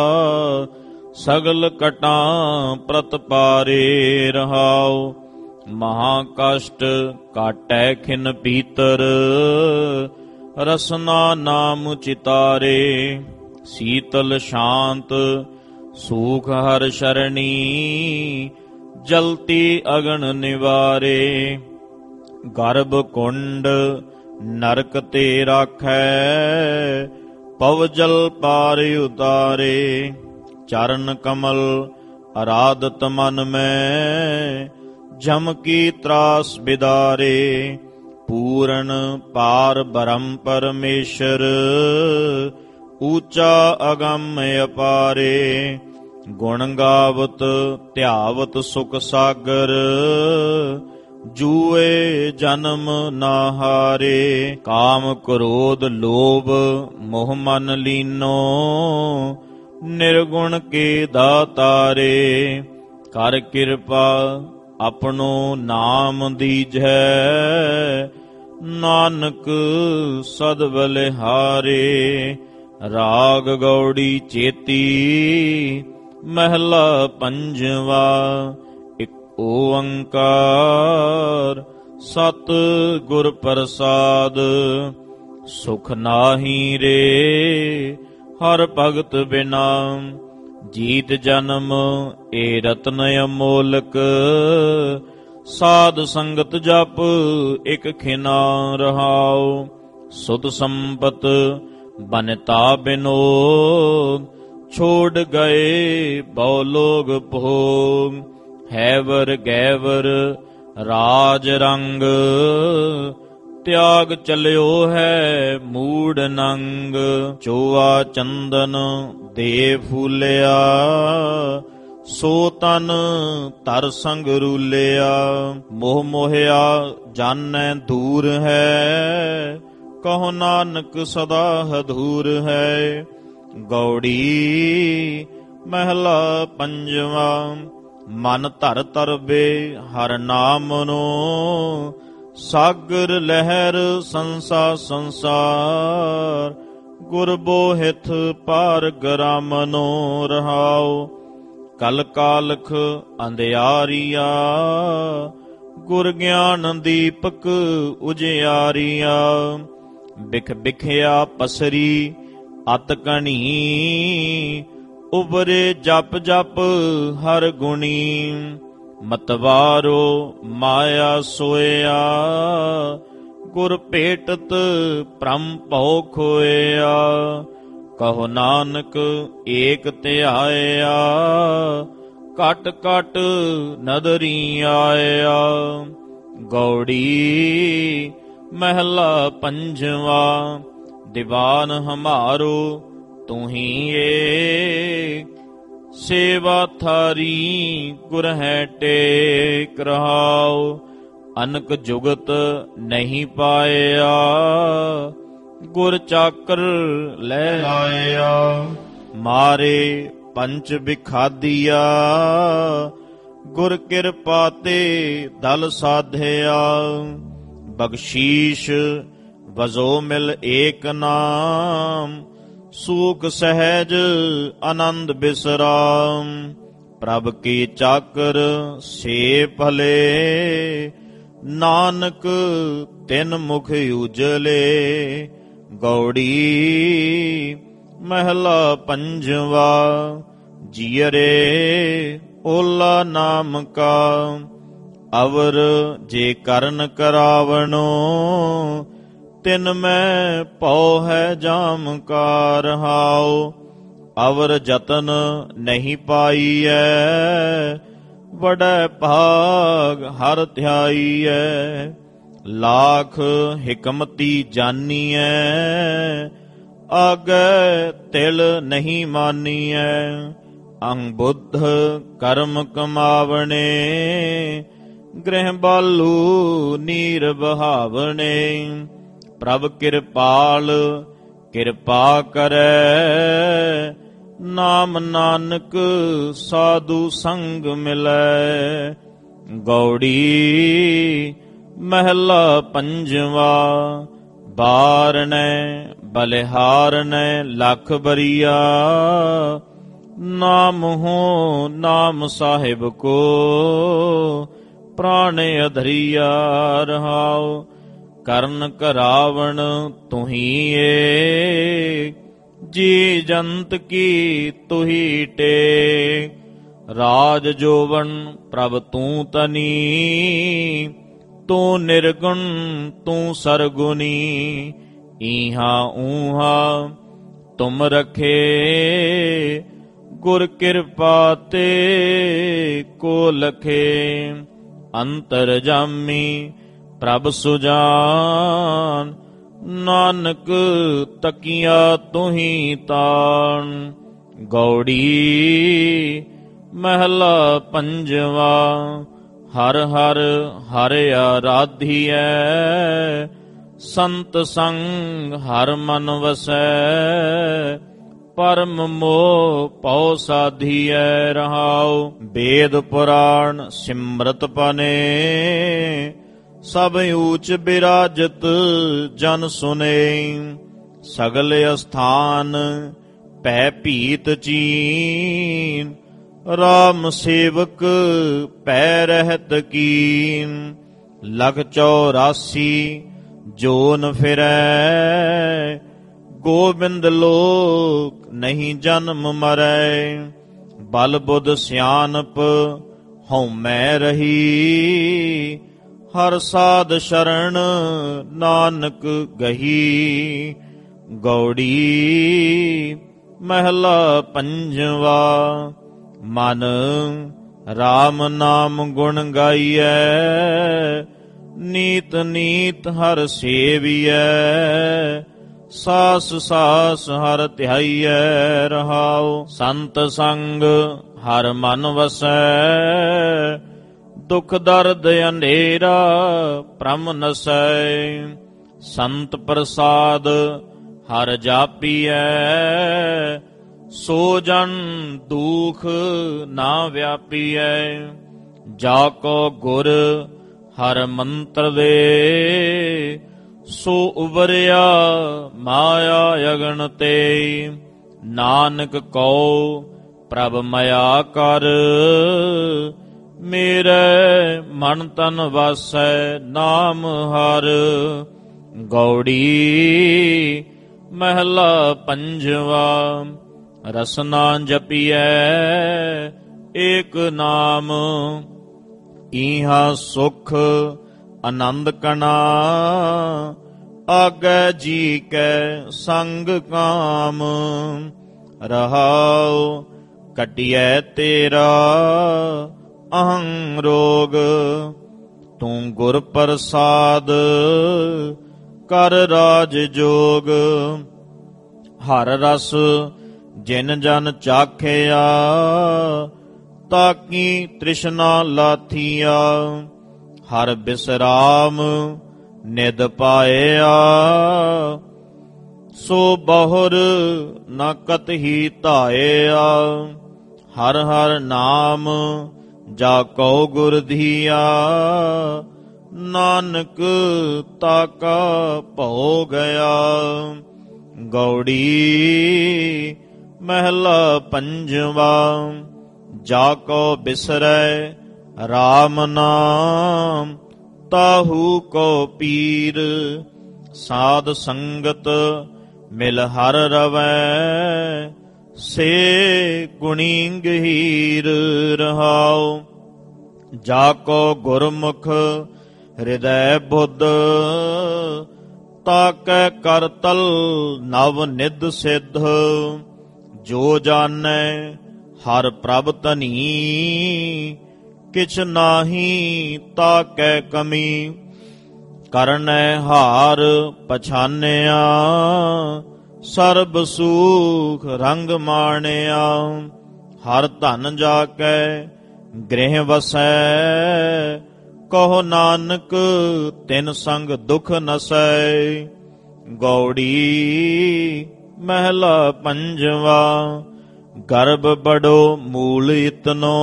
ਸਗਲ ਕਟਾਂ ਪ੍ਰਤਪਾਰੇ ਰਹਾਉ। ਮਹਾ ਕਸ਼ਟ ਕਾਟੈ ਖਿਨ ਪੀਤਰ, ਰਸਨਾ ਨਾਮ ਚਿਤਾਰੇ। ਸੀਤਲ ਸ਼ਾਂਤ ਸੂਖ ਹਰ ਸ਼ਰਣੀ, ਜਲਤੀ ਅਗਨ ਨਿਵਾਰੇ। ਗਰਭ ਕੁੰਡ ਨਰਕ ਤੇ ਰਾਖੈ, ਪਵ ਜਲ ਪਾਰ ਉਤਾਰੇ। ਚਰਨ ਕਮਲ ਅਰਾਧਤ ਮਨ ਮੈਂ, ਜਮ ਕੀ ਤਰਾਸ ਬਿਦਾਰੇ। ਪੂਰਨ ਪਾਰ ਬ੍ਰਹਮ ਪਰਮੇਸ਼ਰ, ਊਚਾ ਅਗੰਮ ਅਪਾਰੇ। ਗੁਣ ਗਾਵਤ ਧਿਆਵਤ ਸੁਖ ਸਾਗਰ, ਜੂਏ ਜਨਮ ਨਾ ਹਾਰੇ। ਕਾਮ ਕ੍ਰੋਧ ਲੋਭ ਮੋਹ ਮਨ ਲੀਨੋ, ਨਿਰਗੁਣ ਕੇ ਦਾਤਾਰੇ। ਕਰ ਕਿਰਪਾ ਆਪਣੋ ਨਾਮ ਦੀਜੈ, ਨਾਨਕ ਸਦ ਬਲਿਹਾਰੇ। ਰਾਗ ਗੌੜੀ ਚੇਤੀ ਮਹਿਲਾ ਪੰਜਵਾ। ਇਕ ਓੰਕਾਰ ਸਤ ਗੁਰ ਪ੍ਰਸਾਦ, ਸੁਖ ਨਾਹੀ ਰੇ ਹਰ ਭਗਤ ਬਿਨਾ। ਜੀਤ ਜਨਮ ਏ ਰਤਨ ਅਮੋਲਕ, ਸਾਧ ਸੰਗਤ ਜਪ ਇਕ ਖਿਨਾ ਰਹਾਉ। ਸੁਧ ਸੰਪਤ ਬਨਤਾ ਬਿਨੋਦ, ਛੋੜ ਗਏ ਬਹੁ ਲੋਗ ਭੋਗ। ਹੈਵਰ ਗੈਵਰ ਰਾਜ ਰੰਗ, ਤਿਆਗ ਚਲਿਓ ਹੈ ਮੂੜ ਨੰਗ। ਚੋਆ ਚੰਦਨ ਦੇ ਫੂਲਿਆ, ਸੋ ਤਨ ਧਰ ਸੰਗ ਰੂਲਿਆ। ਮੋਹ ਮੋਹਿਆ ਜਾਣੈ ਦੂਰ ਹੈ, ਕਹੋ ਨਾਨਕ ਸਦਾ ਹਦੂਰ ਹੈ। ਗੌੜੀ ਮਹਿਲਾ ਪੰਜਵਾ। ਮਨ ਧਰ ਤਰਬੇ ਹਰ ਨਾਮ ਨੂੰ, ਸਾਗਰ ਲਹਿਰ ਸੰਸਾ ਸੰਸਾਰ, ਗੁਰ ਬੋਹਿਥ ਪਾਰ ਗਰਾਮਨੋ ਰਹਾਉ। ਕਲ ਕਾਲਖ ਅੰਧਿਆਰੀਆ, ਗੁਰ ਗਿਆਨ ਦੀਪਕ ਉਜਿਆਰੀਆ। ਬਿਖ ਬਿਖਿਆ ਪਸਰੀ ਅਤ ਕਣੀ, ਉਬਰੇ ਜਪ ਜਪ ਹਰ ਗੁਣੀ। ਮਤਵਾਰੋ ਮਾਇਆ ਸੋਇਆ, ਗੁਰ ਭੇਟਤ ਭ੍ਰਮ ਭਉ ਖੋਇਆ। ਕਹੋ ਨਾਨਕ ਏਕ ਧਿਆਇਆ, ਘਟ ਘਟ ਨਦਰੀ ਆਇਆ। ਗੌੜੀ ਮਹਿਲਾ ਪੰਜਵਾ, ਦੀਵਾਨ ਹਮਾਰੋ ਤੁਹੀ ਏ। ਸੇਵਾ ਥਾਰੀ ਗੁਰ ਹੈ ਟੇਕ ਰਹਾਉ। ਅਨਕ ਜੁਗਤ ਨਹੀਂ ਪਾਇਆ, ਗੁਰ ਚਾਕਰ ਲੈ ਲਾਇਆ। ਮਾਰੇ ਪੰਚ ਵਿਖਾਦੀਆ, ਗੁਰ ਕਿਰਪਾ ਤੇ ਦਲ ਸਾਧਿਆ। ਬਖਸ਼ੀਸ਼ ਵਜੋ ਮਿਲ ਏਕ ਨਾਮ, ਸੂਖ ਸਹਿਜ ਆਨੰਦ ਬਿਸਰਾਮ। ਪ੍ਰਭ ਕੀ ਚਾਕਰ ਸੇ ਭਲੇ, ਨਾਨਕ ਤਿਨ ਮੁਖ ਉਜਲੇ। ਗੌੜੀ ਮਹਿਲਾ ਪੰਜਵਾ, ਜੀਅਰੇ ਓਲਾ ਨਾਮ ਕਾ। ਅਵਰ ਜੇ ਕਰਨ ਕਰਾਵਣੋ, ਤਿਨ ਮੈਂ ਪਉ ਹੈ ਜਾਮ ਕਾ ਰਹਾਉ। ਅਵਰ ਜਤਨ ਨਹੀਂ ਪਾਈਐ, ਵਡੈ ਭਾਗ ਹਰ ਧਿਆਈਐ। ਲਾਖ ਹਿਕਮਤੀ ਜਾਨੀਐ, ਆਗੈ ਤਿਲ ਨਹੀਂ ਮਾਨੀਐ। ਅੰਗ ਬੁੱਧ ਕਰਮ ਕਮਾਵਣੇ, ਗ੍ਰਹਿ ਬਾਲੂ ਨੀਰ ਬਹਾਵਣੇ। ਪ੍ਰਭ ਕਿਰਪਾਲ ਕਿਰਪਾ ਕਰੈ, ਨਾਮ ਨਾਨਕ ਸਾਧੂ ਸੰਗ ਮਿਲੈ। ਗੌੜੀ ਮਹਿਲਾ ਪੰਜਵਾ, ਬਾਰਨੈ ਬਲਿਹਾਰਨੈ ਲੱਖ ਬਰੀਆ। ਨਾਮ ਹੋ ਨਾਮ ਸਾਹਿਬ ਕੋ, ਪ੍ਰਾਣ ਅਧਰੀਆ ਰਹਾਉ। ਕਰਨ ਕਰਾਵਣ ਤੁਹੀ ਏ, ਜੀ ਜੰਤ ਕੀ ਤੁਹੀ ਟੇ। ਰਾਜ ਜੋਵਨ ਪ੍ਰਭ ਤੂੰ ਤਨੀ, ਤੂੰ ਨਿਰਗੁਣ ਤੂੰ ਸਰਗੁਣੀ। ਈਹਾ ਊਹਾ ਤੁਮ ਰਖੇ, ਗੁਰ ਕਿਰਪਾ ਤੇ ਕੋ ਲਖੇ। ਅੰਤਰ ਜਾਮੀ ਪ੍ਰਭ ਸੁਜਾਨ, ਨਾਨਕ ਤਕੀਆ ਤੁਹੀ ਤਾਣ। ਗੌੜੀ ਮਹਿਲਾ ਪੰਜਵਾ, ਹਰ ਹਰ ਹਰ ਆਰਾਧੀਐ। ਸੰਤ ਸੰਗ ਹਰ ਮਨ ਵਸੈ, ਪਰਮ ਮੋਹ ਪਉ ਸਾਧੀਐ ਰਹਾਉ। ਵੇਦ ਪੁਰਾਣ ਸਿਮਰਤ ਪਨੇ, ਸਭ ਊਚ ਬਿਰਾਜਤ ਜਨ ਸੁਨੇ। ਸਗਲ ਅਸਥਾਨ ਪੈ ਭੀਤ ਚੀਨ, ਰਾਮ ਸੇਵਕ ਪੈ ਰਹਿਤ ਕੀਨ। ਲਖ 84 ਜੋਨ ਫਿਰੈ, ਗੋਬਿੰਦ ਲੋਕ ਨਹੀਂ ਜਨਮ ਮਰੈ। ਬਲ ਬੁੱਧ ਸਿਆਨਪ ਹਉਮੈ ਰਹੀ, ਹਰ ਸਾਧ ਸ਼ਰਨ ਨਾਨਕ ਗਹੀ। ਗੌੜੀ ਮਹਿਲਾ ਪੰਜਵਾ, ਮਨ ਰਾਮ ਨਾਮ ਗੁਣ ਗਾਈਐ। ਨੀਤ ਨੀਤ ਹਰ ਸੇਵੀਐ, ਸਾਸ ਸਾਸ ਹਰ ਧਿਆਈਐ ਰਹਾਉ। ਸੰਤ ਸੰਗ ਹਰ ਮਨ ਵਸੈ, ਦੁਖ ਦਰਦ ਅੰਧੇਰਾ ਭ੍ਰਮ ਨਸੈ। ਸੰਤ ਪ੍ਰਸਾਦ ਹਰ ਜਾਪੀਐ, ਸੋ ਜਨ ਦੁਖ ਨਾ ਵਿਆਪੀਐ। ਜਾ ਕੋ ਗੁਰ ਹਰ ਮੰਤਰ ਦੇ, ਸੋ ਉਬਰਿਆ ਮਾਇਆ ਅਗਨ ਤੇ। ਨਾਨਕ ਕਉ ਪ੍ਰਭ ਮਾਇਆ ਕਰ, ਮੇਰੇ ਮਨ ਤਨ ਵਾਸੈ ਨਾਮ ਹਰ। ਗੌੜੀ ਮਹਿਲਾ ਪੰਜਵਾ। ਰਸਨਾ ਜਪੀਐ ਏਕ ਨਾਮ, ਈਹਾ ਸੁਖ ਆਨੰਦ ਕਣਾ। ਆਗੈ ਜੀ ਕੈ ਸੰਗ ਕਾਮ, ਰਹਾਉ ਕਟਿਐ ਤੇਰਾ ਅਹੰ ਰੋਗ। ਤੂੰ ਗੁਰ ਪ੍ਰਸਾਦ ਕਰ ਰਾਜ ਜੋਗ। ਹਰ ਰਸ ਜਿਨ ਜਨ ਚਾਖਿਆ, ਤਾਕੀ ਤ੍ਰਿਸ਼ਨਾ ਲਾਥੀਆ। ਹਰ ਬਿਸਰਾਮ ਨਿਦ ਪਾਇਆ, ਸੋ ਬਹੁਰ ਨ ਕਤਹੀ ਧਾਇਆ। ਹਰ ਹਰ ਨਾਮ ਜਾ ਕਉ ਗੁਰ ਧੀਆ, ਨਾਨਕ ਤਾਕਾ ਭਉ ਗਿਆ। ਗੌੜੀ ਮਹਿਲਾ ਪੰਜਵਾ। ਜਾ ਕੋ ਬਿਸਰੈ ਰਾਮ ਨਾਮ, ਤਾਹੂ ਕੋ ਪੀਰ। ਸਾਧ ਸੰਗਤ ਮਿਲ ਹਰ ਰਵੈ, ਸੇ ਗੁਣੀ ਗਹੀਰ ਰਹਾਉ। ਜਾ ਕੋ ਗੁਰਮੁਖ ਹਿਰਦੈ ਬੁੱਧ, ਤਾਕੈ ਕਰਤਲ ਨਵ ਨਿਧ ਸਿੱਧ। ਜੋ ਜਾਣੈ ਹਰ ਪ੍ਰਭ ਧਨੀ, ਕਿਛ ਨਾਹੀ ਤਾਕੈ ਕਮੀ। ਕਰਨੈ ਹਾਰ ਪਛਾਨਿਆ, ਸਰਬ ਸੂਖ ਰੰਗ ਮਾਣਿਆ। ਹਰ ਧਨ ਜਾ ਕੈ ਗ੍ਰਹਿ ਵਸੈ, ਕਹੋ ਨਾਨਕ ਤਿਨ ਸੰਗ ਦੁਖ ਨਸੈ। ਗੌੜੀ ਮਹਿਲਾ ਪੰਜਵਾ। ਗਰਭ ਬੜੋ ਮੂਲ ਇਤਨੋ,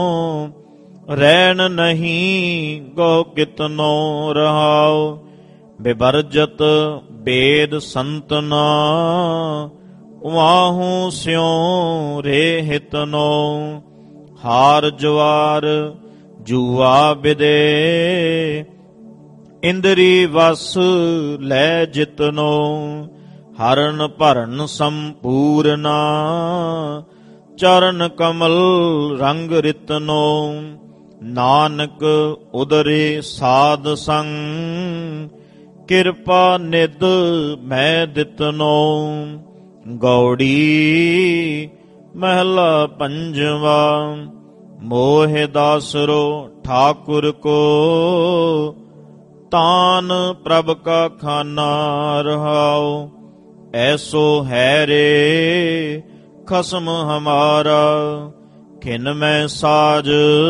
ਰੈਣ ਨਹੀਂ ਗੋ ਕਿਤਨੋ ਰਹਾਉ। ਬਿਵਰਜਤ ਬੇਦ ਸੰਤਨਾ, ਵਾਹੂ ਸਿਉ ਰੇ ਹਿਤਨੋ। ਹਾਰ ਜਵਾਰ ਜੂਆ ਬਿਦੇ, ਇੰਦਰੀ ਵਸ ਲੈ ਜਿਤਨੋ। ਹਰਨ ਭਰਨ ਸੰਪੂਰਨਾ, ਚਰਨ ਕਮਲ ਰੰਗ ਰਿਤਨੋ। ਨਾਨਕ ਉਦਰੇ ਸਾਧ ਸੰਗ, ਕਿਰਪਾ ਨਿਧ ਮੈਂ ਦਿਤਨੋ। ਗੌੜੀ ਮਹਿਲਾ ਪੰਜਵਾ। ਮੋਹ ਦਾਸਰੋ ਠਾਕੁਰ ਕੋ, ਤਾਨ ਪ੍ਰਭ ਕਾ ਖਾਨਾ ਰਹਾਉ। ਐਸੋ ਹੈ ਰੇ ਖਸਮ ਹਮਾਰਾ, ਖਿਨ ਮੈਂ ਸਾਜ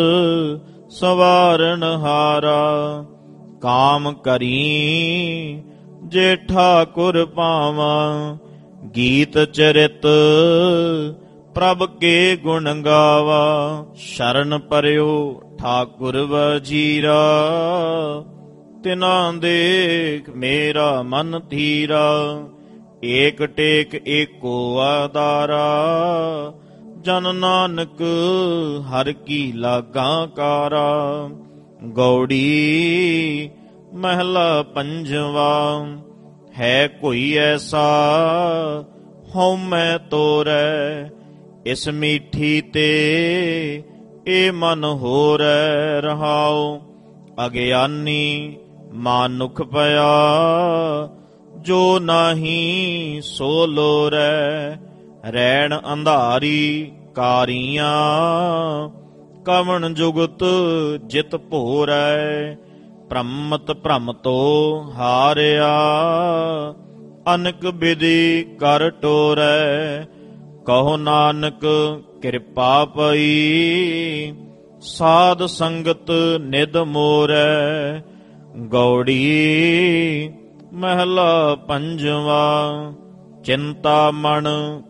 ਸਵਾਰਨ ਹਾਰਾ। ਕਾਮ ਕਰੀ ਜੇ ਠਾਕੁਰ ਪਾਵਾਂ, ਗੀਤ ਚਰਿਤ ਪ੍ਰਭ ਕੇ ਗੁਣ ਗਾਵਾ। ਸ਼ਰਨ ਪਰਿਓ ਠਾਕੁਰ ਵਜੀਰਾ, ਤਿਨਾਂ ਦੇਖ ਮੇਰਾ ਮਨ ਧੀਰਾ। ਏਕ ਟੇਕ ਏਕੋ ਆਧਾਰਾ, ਜਨ ਨਾਨਕ ਹਰ ਕੀ ਲਾਗਾ ਕਾਰਾ। ਗੌੜੀ ਮਹਿਲਾ ਪੰਜਵਾ। ਹੈ ਕੋਈ ਐਸਾ ਹਉਮੈ ਤੋਰੈ, ਇਸ ਮੀਠੀ ਤੇ ਏ ਮਨ ਹੋਰੈ ਰਹਾਉ। ਅਗਿਆਨੀ ਮਾਨੁਖ ਪਿਆ, ਜੋ ਨਾਹੀ ਸੋ ਲੋਰੈ। ਰੈਣ ਅੰਧਾਰੀ ਕਾਰੀਆਂ, ਕਵਣ ਜੁਗਤ ਜਿਤ ਭੋਰੈ। ਭ੍ਰਮਤ ਭ੍ਰਮ ਤੋ ਹਾਰਿਆ, ਅਨਕ ਬਿਧੀ ਕਰ ਟੋਰੈ। ਕਹੋ ਨਾਨਕ ਕਿਰਪਾ ਪਈ, ਸਾਧ ਸੰਗਤ ਨਿਧ ਮੋਰੈ। ਗੌੜੀ ਮਹਿਲਾ ਪੰਜਵਾ। ਚਿੰਤਾ ਮਨ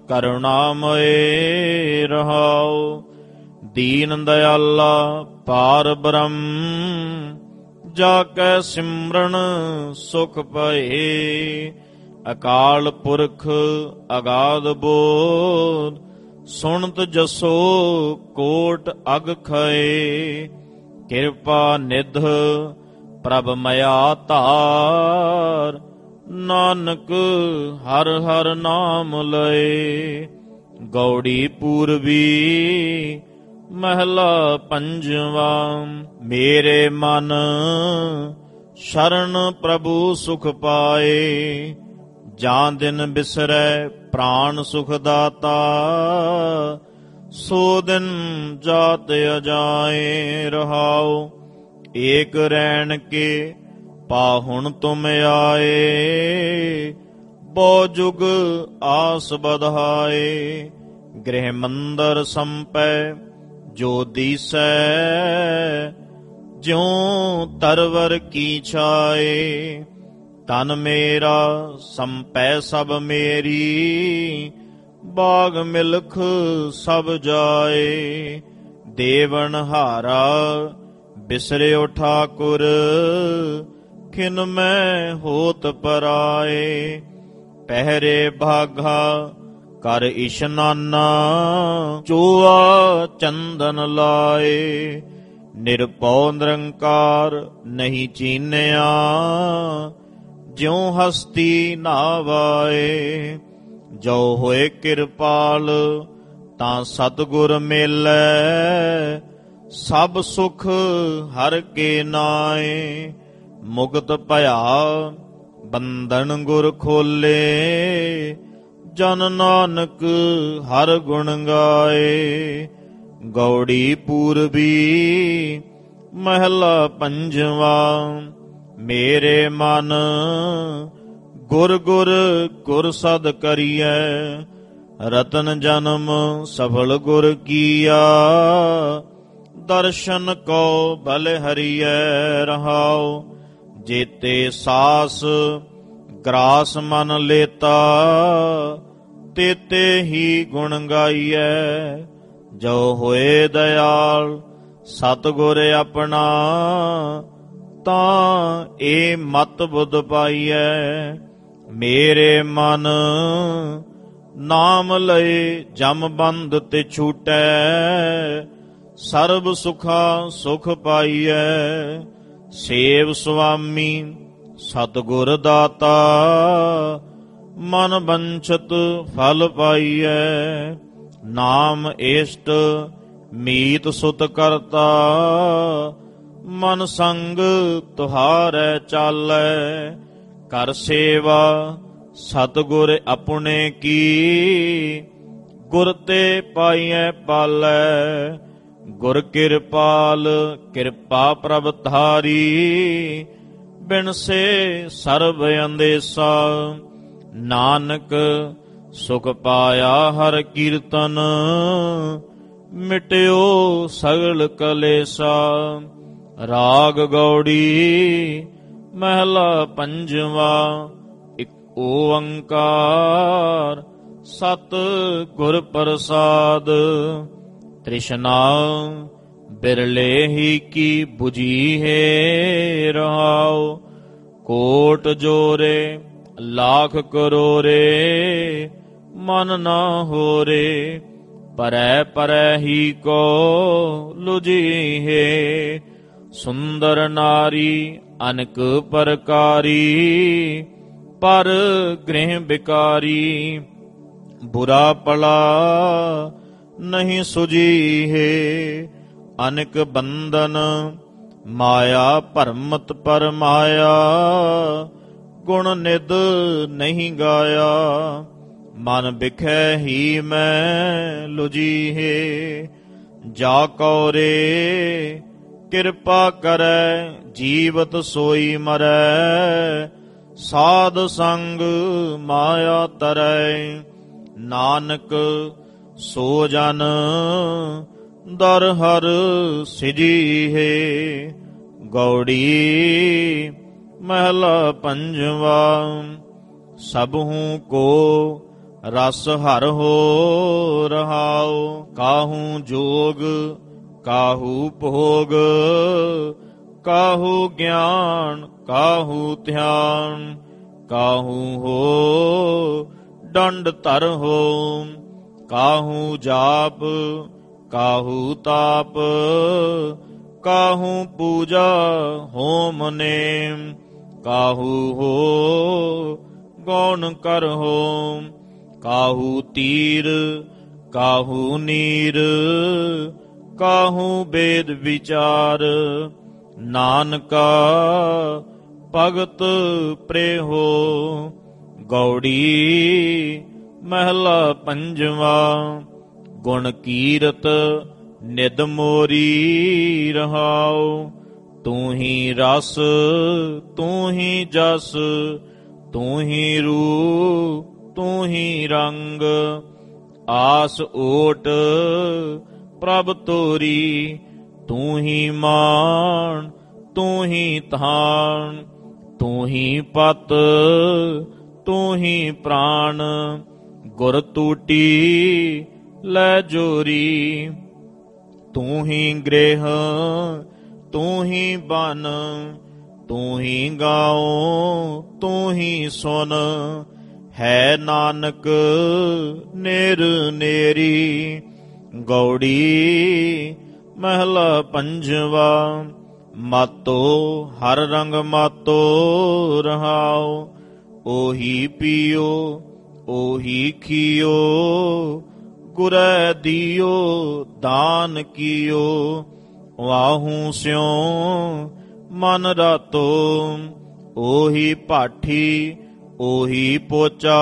ਕਰੁਣਾਮਏ ਰਹਾਉ। ਦੀਨ ਦਇਆਲਾ ਪਾਰ ਬ੍ਰਹਮ, ਜਾ ਕੈ ਸਿਮਰਨ ਸੁਖ ਪਏ। ਅਕਾਲ ਪੁਰਖ ਅਗਾਧ ਬੋਧ, ਸੁਣਤ ਜਸੋ ਕੋਟ ਅਗ ਖਏ। ਕਿਰਪਾ ਨਿਧ ਪ੍ਰਭ ਮਇਆ ਧਾਰ, ਨਾਨਕ ਹਰ ਹਰ ਨਾਮ ਲਏ। ਗੌੜੀ ਪੂਰਬੀ ਮਹਿਲਾ ਪੰਜਵਾ। ਮੇਰੇ ਮਨ ਸ਼ਰਨ ਪ੍ਰਭੂ ਸੁਖ ਪਾਏ। ਜਾਂ ਦਿਨ ਬਿਸਰੈ ਪ੍ਰਾਣ ਸੁਖ ਦਾਤਾ, ਸੋ ਦਿਨ ਜਾਤ ਅਜਾਏ ਰਹਾਉ। ਏਕ ਰੈਣ ਕੇ ਪਾਹੁਣ ਤੁਮ ਆਏ, ਬਹੁ ਜੁਗ ਆਸ ਬਧਾਏ। ਗ੍ਰਹਿ ਮੰਦਰ ਸੰਪੈ ਜੋ ਦੀਸੈ, ਜਿਉ ਤਰਵਰ ਕੀ ਛਾਏ। ਤਨ ਮੇਰਾ ਸੰਪੈ ਸਭ ਮੇਰੀ, ਬਾਗ ਮਿਲਖ ਸਭ ਜਾਏ। ਦੇਵਨ ਹਾਰਾ ਬਿਸਰਿਓ ਠਾਕੁਰ, ਖਿਨ ਮੈਂ ਹੋਤ ਪਰਾਏ। ਪਹਿਰੇ ਭਾਗਾ ਕਰ ਇਸ਼ਨਾਨਾ, ਚੋਆ ਚੰਦਨ ਲਾਏ। ਨਿਰਭਉ ਨਿਰੰਕਾਰ ਨਹੀਂ ਚੀਨਿਆ, ਜਿਉ ਹਸਤੀ ਨਾਵਾਏ। ਜੋ ਹੋਏ ਕਿਰਪਾਲ ਤਾਂ ਸਤਿਗੁਰ ਮੇਲੈ, ਸਭ ਸੁਖ ਹਰ ਕੇ ਨਾਏ। ਮੁਕਤ ਭਇਆ ਬੰਧਨ ਗੁਰ ਖੋਲੇ, ਜਨ ਨਾਨਕ ਹਰ ਗੁਣ ਗਾਏ। ਗੌੜੀ ਪੂਰਬੀ ਮਹਿਲਾ ਪੰਜਵਾ। ਮੇਰੇ ਮਨ ਗੁਰ ਗੁਰ ਗੁਰ ਸਦ ਕਰੀਐ, ਰਤਨ ਜਨਮ ਸਫਲ ਗੁਰ ਕੀਆ। ਦਰਸ਼ਨ ਕੋ ਬਲ ਹਰੀਐ ਰਹਾਉ, ਜੇਤੇ ਸਾਸ ਗ੍ਰਾਸ ਮਨ ਲੇਤਾ। ਤੇਤੇ ਹੀ ਗੁਣ ਗਾਈਐ, ਜੋ ਹੋਏ ਦਇਆਲ ਸਤਿਗੁਰ ਆਪਣਾ। ਤਾਂ ਏ ਮਤ ਬੁੱਧ ਪਾਈਐ, ਮੇਰੇ ਮਨ ਨਾਮ ਲਏ ਜਮ ਬੰਧ ਤੇ ਛੂਟੈ। ਸਰਬ ਸੁਖਾ ਸੁਖ ਪਾਈਐ, ਸੇਵ ਸੁਆਮੀ ਸਤਿਗੁਰ ਦਾਤਾ। ਮਨ ਬੰਛਤ ਫਲ ਪਾਈਐ, ਨਾਮ ਏਸ਼ਟ ਮੀਤ ਸੁਤ ਕਰਤਾ। ਮਨ ਸੰਗ ਤੁਹਾਰੈ ਚਾਲੈ, ਕਰ ਸੇਵਾ ਸਤਿਗੁਰ ਆਪਣੇ ਕੀ। ਗੁਰ ਤੇ ਪਾਈਐ ਪਾਲੈ, ਗੁਰ ਕਿਰਪਾਲ ਕਿਰਪਾ ਪ੍ਰਭ ਧਾਰੀ। ਬਿਨ ਸੇ ਸਰਬ ਅੰਦੇਸਾ, ਨਾਨਕ ਸੁਖ ਪਾਇਆ ਹਰ ਕੀਰਤਨ। ਮਿਟਿਓ ਸਗਲ ਕਲੇਸਾ। ਰਾਗ ਗੌੜੀ ਮਹਿਲਾ ਪੰਜਵਾ। ਇਕ ਓੰਕਾਰ ਸਤ ਗੁਰ ਪ੍ਰਸਾਦ। ਤ੍ਰਿਸ਼ਨਾ ਬਿਰਲੇ ਹੀ ਕੀ 부ਜੀ ਹੈ ਰਹਾਉ। ਕੋਟ ਜੋਰੇ ਲਾਖ ਕਰੋਰੇ, ਮਨ ਨਾ ਹੋਰੇ। ਪਰੈ ਪਰੈ ਹੀ ਕੋ ਲੁਜੀ ਹੈ। ਸੁੰਦਰ ਨਾਰੀ ਅਨਕ ਪ੍ਰਕਾਰੀ, ਪਰ ਗ੍ਰਹਿ ਬਿਕਾਰੀ। ਬੁਰਾ ਭਲਾ ਨਹੀਂ ਸੁਜੀ ਹੈ, ਅਨਕ ਬੰਧਨ ਮਾਇਆ ਭਰਮਤ ਪਰਮਾਇਆ। ਗੁਣ ਨਿਦ ਨਹੀਂ ਗਾਇਆ, ਮਨ ਬਿਖੈ ਹੀ ਮੈਂ ਲੁਜੀ ਹੈ। ਜਾ ਕਉਰੇ ਕਿਰਪਾ ਕਰੈ, ਜੀਵਤ ਸੋਈ ਮਰੈ। ਸਾਧ ਸੰਗ ਮਾਇਆ ਤਰੈ, ਨਾਨਕ ਸੋ ਜਨ ਦਰ ਹਰ ਸਿਜੀ ਹੈ। ਗੌੜੀ ਮਹਿਲਾ ਪੰਜਵਾ। ਸਭਹੂ ਕੋ ਰਸ ਹਰ ਹੋ ਰਹਾਉ। ਕਾਹੂ ਜੋਗ ਕਾਹੂ ਭੋਗ, ਕਾਹੂ ਗਿਆਨ ਕਾਹੂ ਧਿਆਨ, ਕਾਹੂ ਹੋ ਡੰਡ ਧਰ ਹੋ, ਕਾਹੂ ਜਾਪ ਕਾਹੂ ਤਾਪ, ਕਾਹੂ ਪੂਜਾ ਹੋਮ ਨੇਮ, ਕਾਹੂ ਹੋ ਗੌਣ ਕਰ ਹੋ, ਕਾਹੂ ਤੀਰ ਕਾਹੂ ਨੀਰ, ਕਾਹੂ ਵੇਦ ਵਿਚਾਰ, ਨਾਨਕਾ ਭਗਤ ਪ੍ਰੇਹੋ। ਗੌੜੀ ਮਹਿਲਾ ਪੰਜਵਾ। ਗੁਣ ਕੀਰਤ ਨਿਦ ਮੋਰੀ ਰਹਾਉ, ਤੂੰ ਹੀ ਰਸ ਤੂੰ ਹੀ ਜਸ, ਤੂੰ ਹੀ ਰੂਪ ਤੂੰ ਹੀ ਰੰਗ, ਆਸ ਓਟ ਪ੍ਰਭ ਤੋਰੀ, ਤੂੰ ਹੀ ਮਾਨ ਤੂੰ ਹੀ ਥਾਨ, ਤੂੰ ਹੀ ਪਤ ਤੂੰ ਹੀ ਪ੍ਰਾਣ, ਗੁਰ ਟੂਟੀ ਲੈ ਜੋਰੀ, ਤੂੰ ਹੀ ਗ੍ਰਹਿ ਤੂੰ ਹੀ ਬਨ, ਤੂੰ ਹੀ ਗਾਉ ਤੂੰ ਹੀ ਸੁਨ, ਹੈ ਨਾਨਕ ਨੇਰ ਨੇਰੀ। ਗੌੜੀ ਮਹਿਲਾ ਪੰਜਵਾ। ਮਾਤੋ ਹਰ ਰੰਗ ਮਾਤੋ ਰਹਾਉ, ਉਹੀ ਪੀਓ ਉਹੀ ਖੀਓ, ਗੁਰੈ ਦਿਓ ਦਾਨ ਕੀਓ, ਵਾਹੂ ਸਿਉ ਮਨ ਰਾਤੋ, ਉਹੀ ਭਾਠੀ ਉਹੀ ਪੋਚਾ,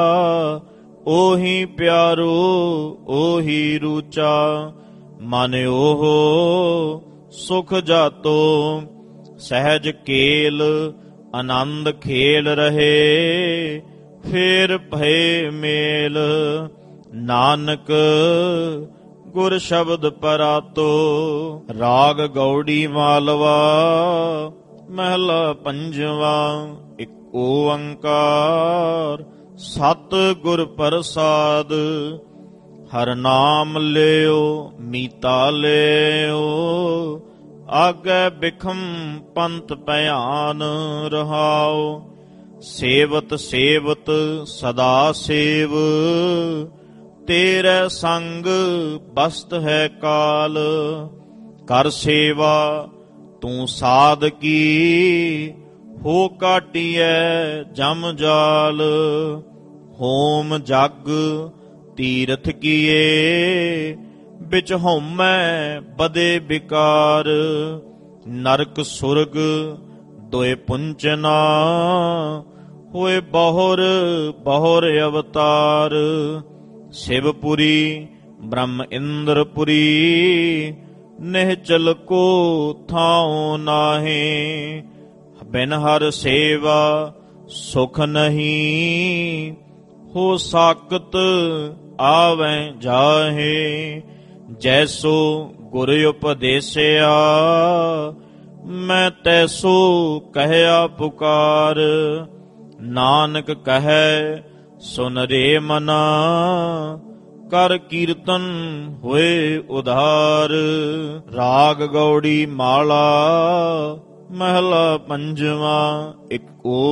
ਉਹੀ ਪਿਆਰੋ ਉਹੀ ਰੂਚਾ, ਮਨ ਓਹ ਸੁਖ ਜਾਤੋ, ਸਹਿਜ ਕੇਲ ਆਨੰਦ ਖੇਲ ਰਹੇ, ਫੇਰ ਭਏ ਮੇਲ, ਨਾਨਕ ਗੁਰ ਸ਼ਬਦ ਪਰਾਤੋ। ਰਾਗ ਗੌੜੀ ਮਾਲਵਾ ਮਹਿਲਾ ਪੰਜਵਾ। ਇੱਕ ਓੰਕਾਰ ਸਤਿ ਗੁਰ ਪ੍ਰਸਾਦ, ਹਰ ਨਾਮ ਲਿਓ ਮੀਤਾ ਲਿਓ, ਆਗੇ ਬਿਖਮ ਪੰਥ ਭਿਆਨ ਰਹਾਉ, ਸੇਵਤ ਸੇਵਤ ਸਦਾ ਸੇਵ, ਤੇਰੇ ਸੰਗ ਬਸਤ ਹੈ ਕਾਲ, ਕਰ ਸੇਵਾ ਤੂੰ ਸਾਧ ਕੀ, ਹੋ ਕਾਟੀਐ ਜਮ ਜਾਲ, ਹੋਮ ਜਗ ਤੀਰਥ ਕੀਏ, ਬਿਚ ਹਉਮੈ ਬਦੇ ਬਿਕਾਰ, ਨਰਕ ਸੁਰਗ ਦੋਇ ਪੁੰਚਨਾ, ਹੋਏ ਬਹੁਰ ਬਹੁਰ ਅਵਤਾਰ, ਸ਼ਿਵਪੁਰੀ ਬ੍ਰਹਮ ਇੰਦਰਪੁਰੀ, ਨਿਹਚਲ ਕੋ ਥਾਉ ਨਾਹੀ, ਬਿਨ ਹਰ ਸੇਵਾ ਸੁਖ ਨਹੀਂ, ਹੋ ਸਾਕਤ ਆਵੈ ਜਾਹੇ, ਜੈਸੋ ਗੁਰ ਉਪਦੇਸਿਆ, ਮੈਂ ਤੈਸੋ ਕਹਿਆ ਪੁਕਾਰ, ਨਾਨਕ ਕਹੈ ਸੁਨ ਰੇ ਮਨਾ, ਕਰ ਕੀਰਤਨ ਹੋਏ ਉਧਾਰ। ਰਾਗ ਗੌੜੀ ਮਾਲਾ ਮਹਿਲਾ ਪੰਜਵਾ। ਇੱਕ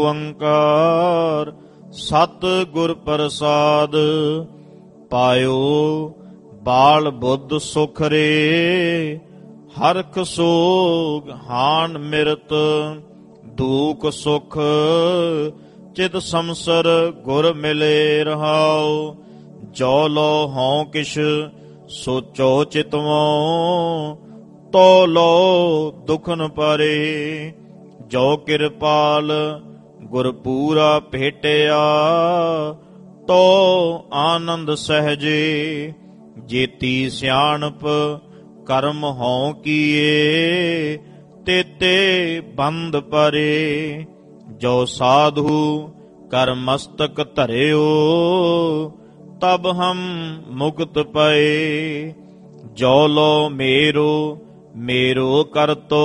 ਓੰਕਾਰ ਸਤਿ ਗੁਰ ਪ੍ਰਸਾਦ, ਪਾਇਓ ਬਾਲ ਬੁੱਧ ਸੁਖ ਰੇ, ਹਰਖ ਸੋਗ ਹਾਨ ਮਿਰਤ, ਦੂਖ ਸੁਖ ਚਿਤ ਸੰਸਰ ਗੁਰ ਮਿਲੇ ਰਹਾਉ, ਜੋ ਲੋ ਹਉ ਕਿਛ ਸੋਚੋ ਚਿਤਵੋ, ਤੋ ਲੋ ਦੁਖਨ ਪਰੇ, ਜੋ ਕਿਰਪਾਲ ਗੁਰ ਪੂਰਾ ਭੇਟਿਆ, ਤੋ ਆਨੰਦ ਸਹਜੇ, ਜੇਤੀ ਸਿਆਣਪ ਕਰਮ ਹਉ ਕੀਏ, ਤੇਤੇ ਬੰਦ ਪਰੇ, ਜੋ ਸਾਧੂ ਕਰ ਮਸਤਕ ਧਰਿਓ, ਤਬ ਹਮ ਮੁਕਤ ਪਏ, ਜੋ ਲੋ ਮੇਰੋ ਮੇਰੋ ਕਰਤੋ,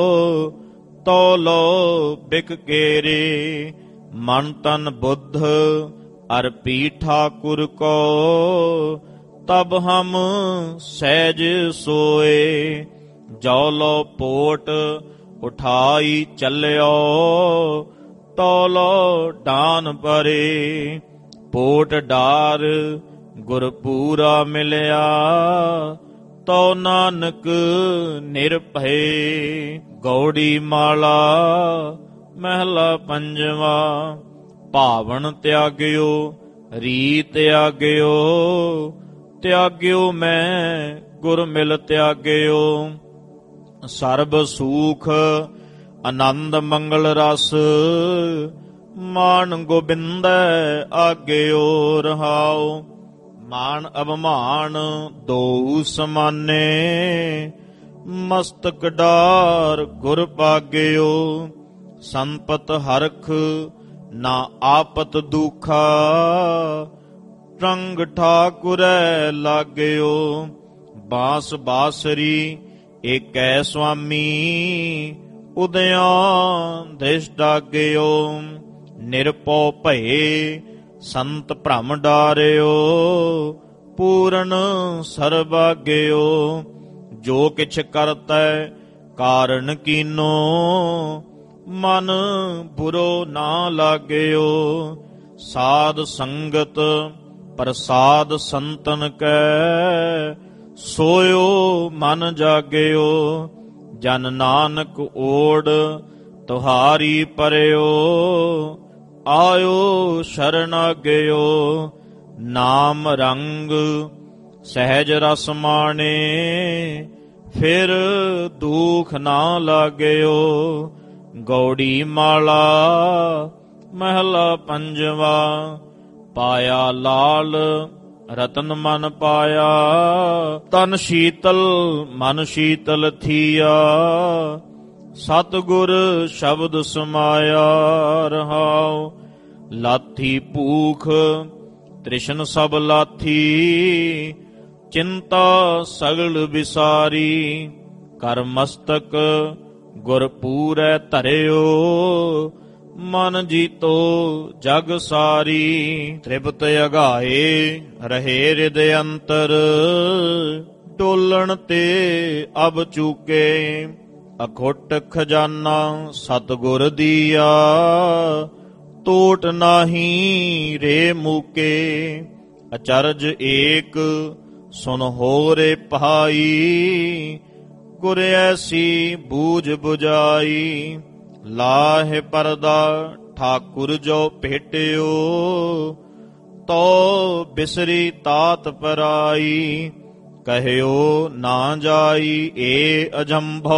ਤੋ ਲੋ ਬਿਕ ਕੇਰੇ, ਮਨ ਤਨ ਬੁੱਧ ਅਰਪੀ ਠਾਕੁਰ ਕੋ, ਤਬ ਹਮ ਸਹਿਜ ਸੋਏ, ਜੋ ਲੋ ਪੋਟ ਉਠਾਈ ਚੱਲਿਓ, ਤੌਲੋ ਡਾਨ ਪਰੇ। ਪੋਟ ਡਾਰ ਗੁਰ ਪੂਰਾ ਮਿਲਿਆ, ਤੋ ਨਾਨਕ ਨਿਰਭੈ। ਗੌੜੀ ਮਾਲਾ ਮਹਿਲਾ ਪੰਜਵਾ। ਭਾਵਨ ਤਿਆਗਿਓ ਰੀਤ ਤਿਆਗਿਓ, ਤਿਆਗਿਓ ਮੈਂ ਗੁਰ ਮਿਲ ਤਿਆਗਿਓ। ਸਰਬ ਸੂਖ ਆਨੰਦ ਮੰਗਲ ਰਸ, ਮਾਨ ਗੋਬਿੰਦੈ ਆਗਿਓ ਰਹਾਉ। ਮਾਨ ਅਭਮਾਨ ਦੋ ਸਮਾਨੇ, ਮਸਤਕ ਡਾਰ ਗੁਰ ਪਾਗਿਓ। ਸੰਪਤ ਹਰਖ ਨਾ ਆਪਤ ਦੁਖਾ, ਰੰਗ ਠਾਕੁਰੈ ਲਾਗਿਓ। ਬਾਸ ਬਾਸਰੀ ਏਕੈ ਸੁਆਮੀ, ਉਦਿਆਂ ਦਿਸ਼ ਡਾਗਿਓ। ਨਿਰਭਉ ਭਏ ਸੰਤ ਭ੍ਰਮ ਡਾਰਿਓ, ਪੂਰਨ ਸਰਬਾਗਿਓ। ਜੋ ਕਿਛ ਕਰਤੈ ਕਾਰਨ ਕੀਨੋ, ਮਨ ਬੁਰੋ ਨਾ ਲਾਗਿਓ। ਸਾਧ ਸੰਗਤ ਪ੍ਰਸਾਦ ਸੰਤਨ ਕੈ, ਸੋਇਓ ਮਨ ਜਾਗਿਓ। ਜਨ ਨਾਨਕ ਓੜ ਤੁਹਾਰੀ ਪਰਿਓ, ਆਇਓ ਸ਼ਰਨਾਗਿਓ। ਨਾਮ ਰੰਗ ਸਹਿਜ ਰਸ ਮਾਣੇ, ਫਿਰ ਦੁਖ ਨਾ ਲਾਗਿਓ। ਗੌੜੀ ਮਾਲਾ ਮਹਿਲਾ ਪੰਜਵਾ। ਪਾਇਆ ਲਾਲ ਰਤਨ ਮਨ ਪਾਇਆ, ਤਨ ਸ਼ੀਤਲ ਮਨ ਸ਼ੀਤਲ ਥੀਆ। ਸਤਿਗੁਰ ਸ਼ਬਦ ਸਮਾਇਆ ਰਹਾਉ। ਲਾਥੀ ਭੂਖ ਤ੍ਰਿਸ਼ਨ ਸਭ ਲਾਥੀ, ਚਿੰਤਾ ਸਗਲ ਵਿਸਾਰੀ। ਕਰ ਮਸਤਕ ਗੁਰ ਪੂਰੈ ਧਰਿਓ, ਮਨ ਜੀਤੋ ਜਗ ਸਾਰੀ। ਤ੍ਰਿਪਤ ਅਗਾਏ ਰਹੇ ਹਿਰਦ ਅੰਤਰ, ਡੋਲਣ ਤੇ ਅਬ ਚੂਕੇ। ਅਖੁੱਟ ਖਜ਼ਾਨਾ ਸਤਿਗੁਰ ਦੀਆ, ਟੋਟ ਨਾਹੀ ਰੇ ਮੂਕੇ। ਅਚਰਜ ਏਕ ਸੁਨ ਹੋਰੇ ਭਾਈ, ਗੁਰ ਐਸੀ ਬੂਝ ਬੁਝਾਈ। ਲਾਹੇ ਪਰਦਾ ਠਾਕੁਰ ਜੋ ਭੇਟਿਓ, ਤੋ ਬਿਸਰੀ ਤਾਤ ਪਰਾਈ। ਕਹਿਓ ਨਾ ਜਾਈ ਏ ਅਜੰਭੋ,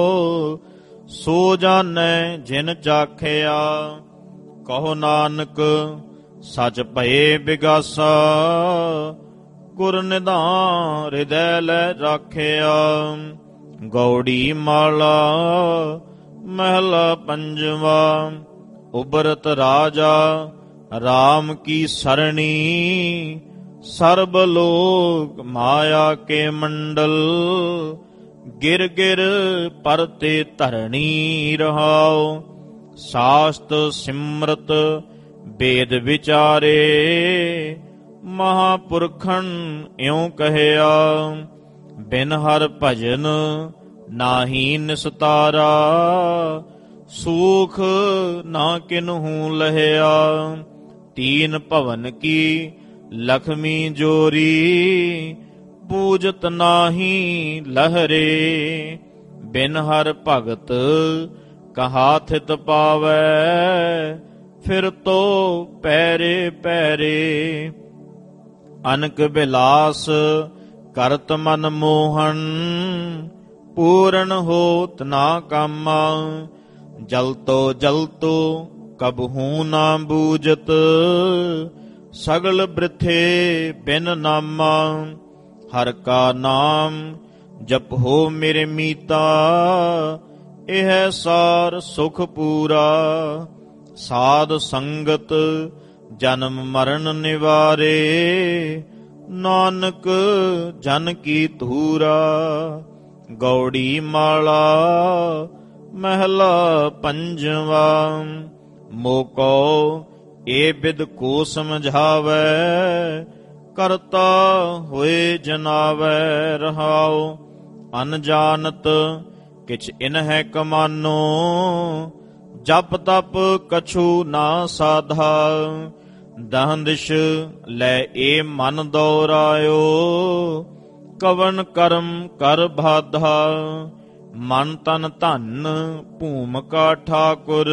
ਸੋ ਜਾਣੈ ਜਿਨ ਚਾਖਿਆ। ਕਹੋ ਨਾਨਕ ਸਚ ਭਏ ਬਿਗਾਸਾ, ਗੁਰ ਨਿਧਾਨ ਹਿਰਦੈ ਲੈ ਰਾਖਿਆ। ਗੌੜੀ ਮਾਲਾ ਮਹਿਲਾ ਪੰਜਵਾ। ਉਬਰਤ ਰਾਜਾ ਰਾਮ ਕੀ ਸਰਣੀ, ਸਰਬ ਲੋਕ ਮਾਇਆ ਕੇ ਮੰਡਲ। ਗਿਰ ਗਿਰ ਪਰਤੇ ਧਰਣੀ ਰਹਾਉ, ਸਾਸਤ ਸਿਮਰਤ ਵੇਦ ਵਿਚਾਰੇ। ਮਹਾਪੁਰਖਨ ਇਉ ਕਹਿਆ, ਬਿਨ ਹਰ ਭਜਨ ਨਾਹੀ ਨਿਸਤਾਰਾ। ਸੂਖ ਨਾ ਕਿਨਹੂ ਲਹਿਆ, ਤੀਨ ਭਵਨ ਕੀ ਲਖਮੀ ਜੋਰੀ। ਪੂਜਤ ਨਾਹੀ ਲਹਰੇ, ਬਿਨ ਹਰ ਭਗਤ ਕਹਾ ਥਿਤ ਪਾਵੈ। ਫਿਰ ਤੋ ਪੈਰੇ ਪੈਰੇ, ਅਨਕ ਬਿਲਾਸ ਕਰਤ ਮਨ ਮੋਹਨ। ਪੂਰਨ ਹੋਤ ਨਾ ਕਾਮਾ, ਜਲਤੋ ਜਲਤੋ ਕਬਹੂ ਨਾ ਬੂਜਤ। ਸਗਲ ਬ੍ਰਿਥੇ ਬਿਨ ਨਾਮਾ, ਹਰ ਕਾ ਨਾਮ ਜਪੋ ਮੇਰੇ ਮੀਤਾ। ਇਹ ਸਾਰ ਸੁਖ ਪੂਰਾ, ਸਾਧ ਸੰਗਤ ਜਨਮ ਮਰਨ ਨਿਵਾਰੇ। ਨਾਨਕ ਜਨ ਕੀ ਧੂਰਾ। ਗੌੜੀ ਮਾਲਾ ਮਹਿਲਾ ਪੰਜਵਾ। ਮੋਕੋ ਏ ਬਿਦ ਕੋ ਸਮਝਾਵੈ, ਕਰਤਾ ਹੋਏ ਜਨਾਵੈ ਰਹਾਉ। ਅਨਜਾਨਤ ਕਿਛ ਇਨਹਿ ਕਮਾਨੋ, ਜਪ ਤਪ ਕਛੂ ਨਾ ਸਾਧਾ। ਦਹੰਦਿਸ਼ ਲੈ ਏ ਮਨ ਦੌਰਾਇਓ, ਕਵਨ ਕਰਮ ਕਰ ਬਾਧਾ। ਮਨ ਤਨ ਧਨ ਭੂਮ ਕਾ ਠਾਕੁਰ,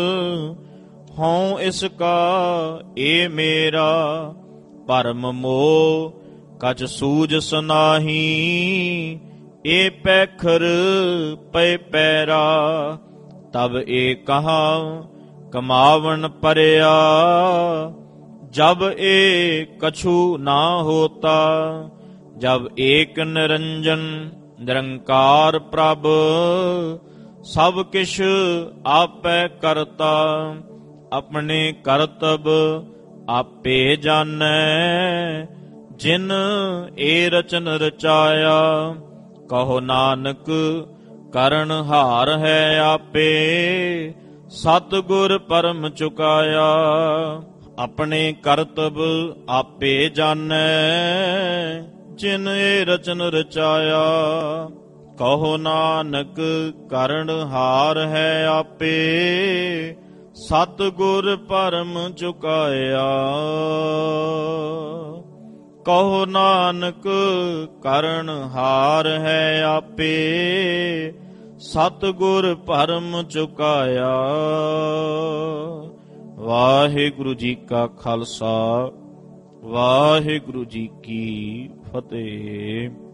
ਹਉ ਇਸ ਕਾ ਏ ਮੇਰਾ। ਭਰਮ ਮੋਹ ਕਛ ਸੂਝਸ ਨਾਹੀ, ਏ ਪੈਖਰ ਪੈ ਪੈਰਾ। ਤਬ ਏ ਕਹਾ ਕਮਾਵਨ ਪਰਿਆ, ਜਬ ਏ ਕਛੂ ਨਾ ਹੋਤਾ। ਜਬ ਏਕ ਨਿਰੰਜਨ ਨਿਰੰਕਾਰ ਪ੍ਰਭ, ਸਭ ਕਿਛ ਆਪੈ ਕਰਤਾ। ਆਪਣੇ ਕਰਤਬ ਆਪੇ ਜਾਣੈ, ਜਿਨ ਏ ਰਚਨ ਰਚਾਇਆ। ਕਹੋ ਨਾਨਕ ਕਰਨ ਹਾਰ ਹੈ ਆਪੇ, ਸਤਿਗੁਰ ਪਰਮ ਚੁਕਾਇਆ। ਆਪਣੇ ਕਰਤਬ ਆਪੇ ਜਾਣੈ, ਜਿਨ ਏ ਰਚਨ ਰਚਾਇਆ। ਕਹੋ ਨਾਨਕ ਕਰਨ ਹਾਰ ਹੈ ਆਪੇ, ਸਤਿਗੁਰ ਪਰਮ ਚੁਕਾਇਆ। ਕਹੋ ਨਾਨਕ ਕਰਨ ਹਾਰ ਹੈ ਆਪੇ, ਸਤਿਗੁਰ ਪਰਮ ਚੁਕਾਇਆ। ਵਾਹਿਗੁਰੂ ਜੀ ਕਾ ਖਾਲਸਾ, ਵਾਹਿਗੁਰੂ ਜੀ ਕੀ ਫਤਿਹ।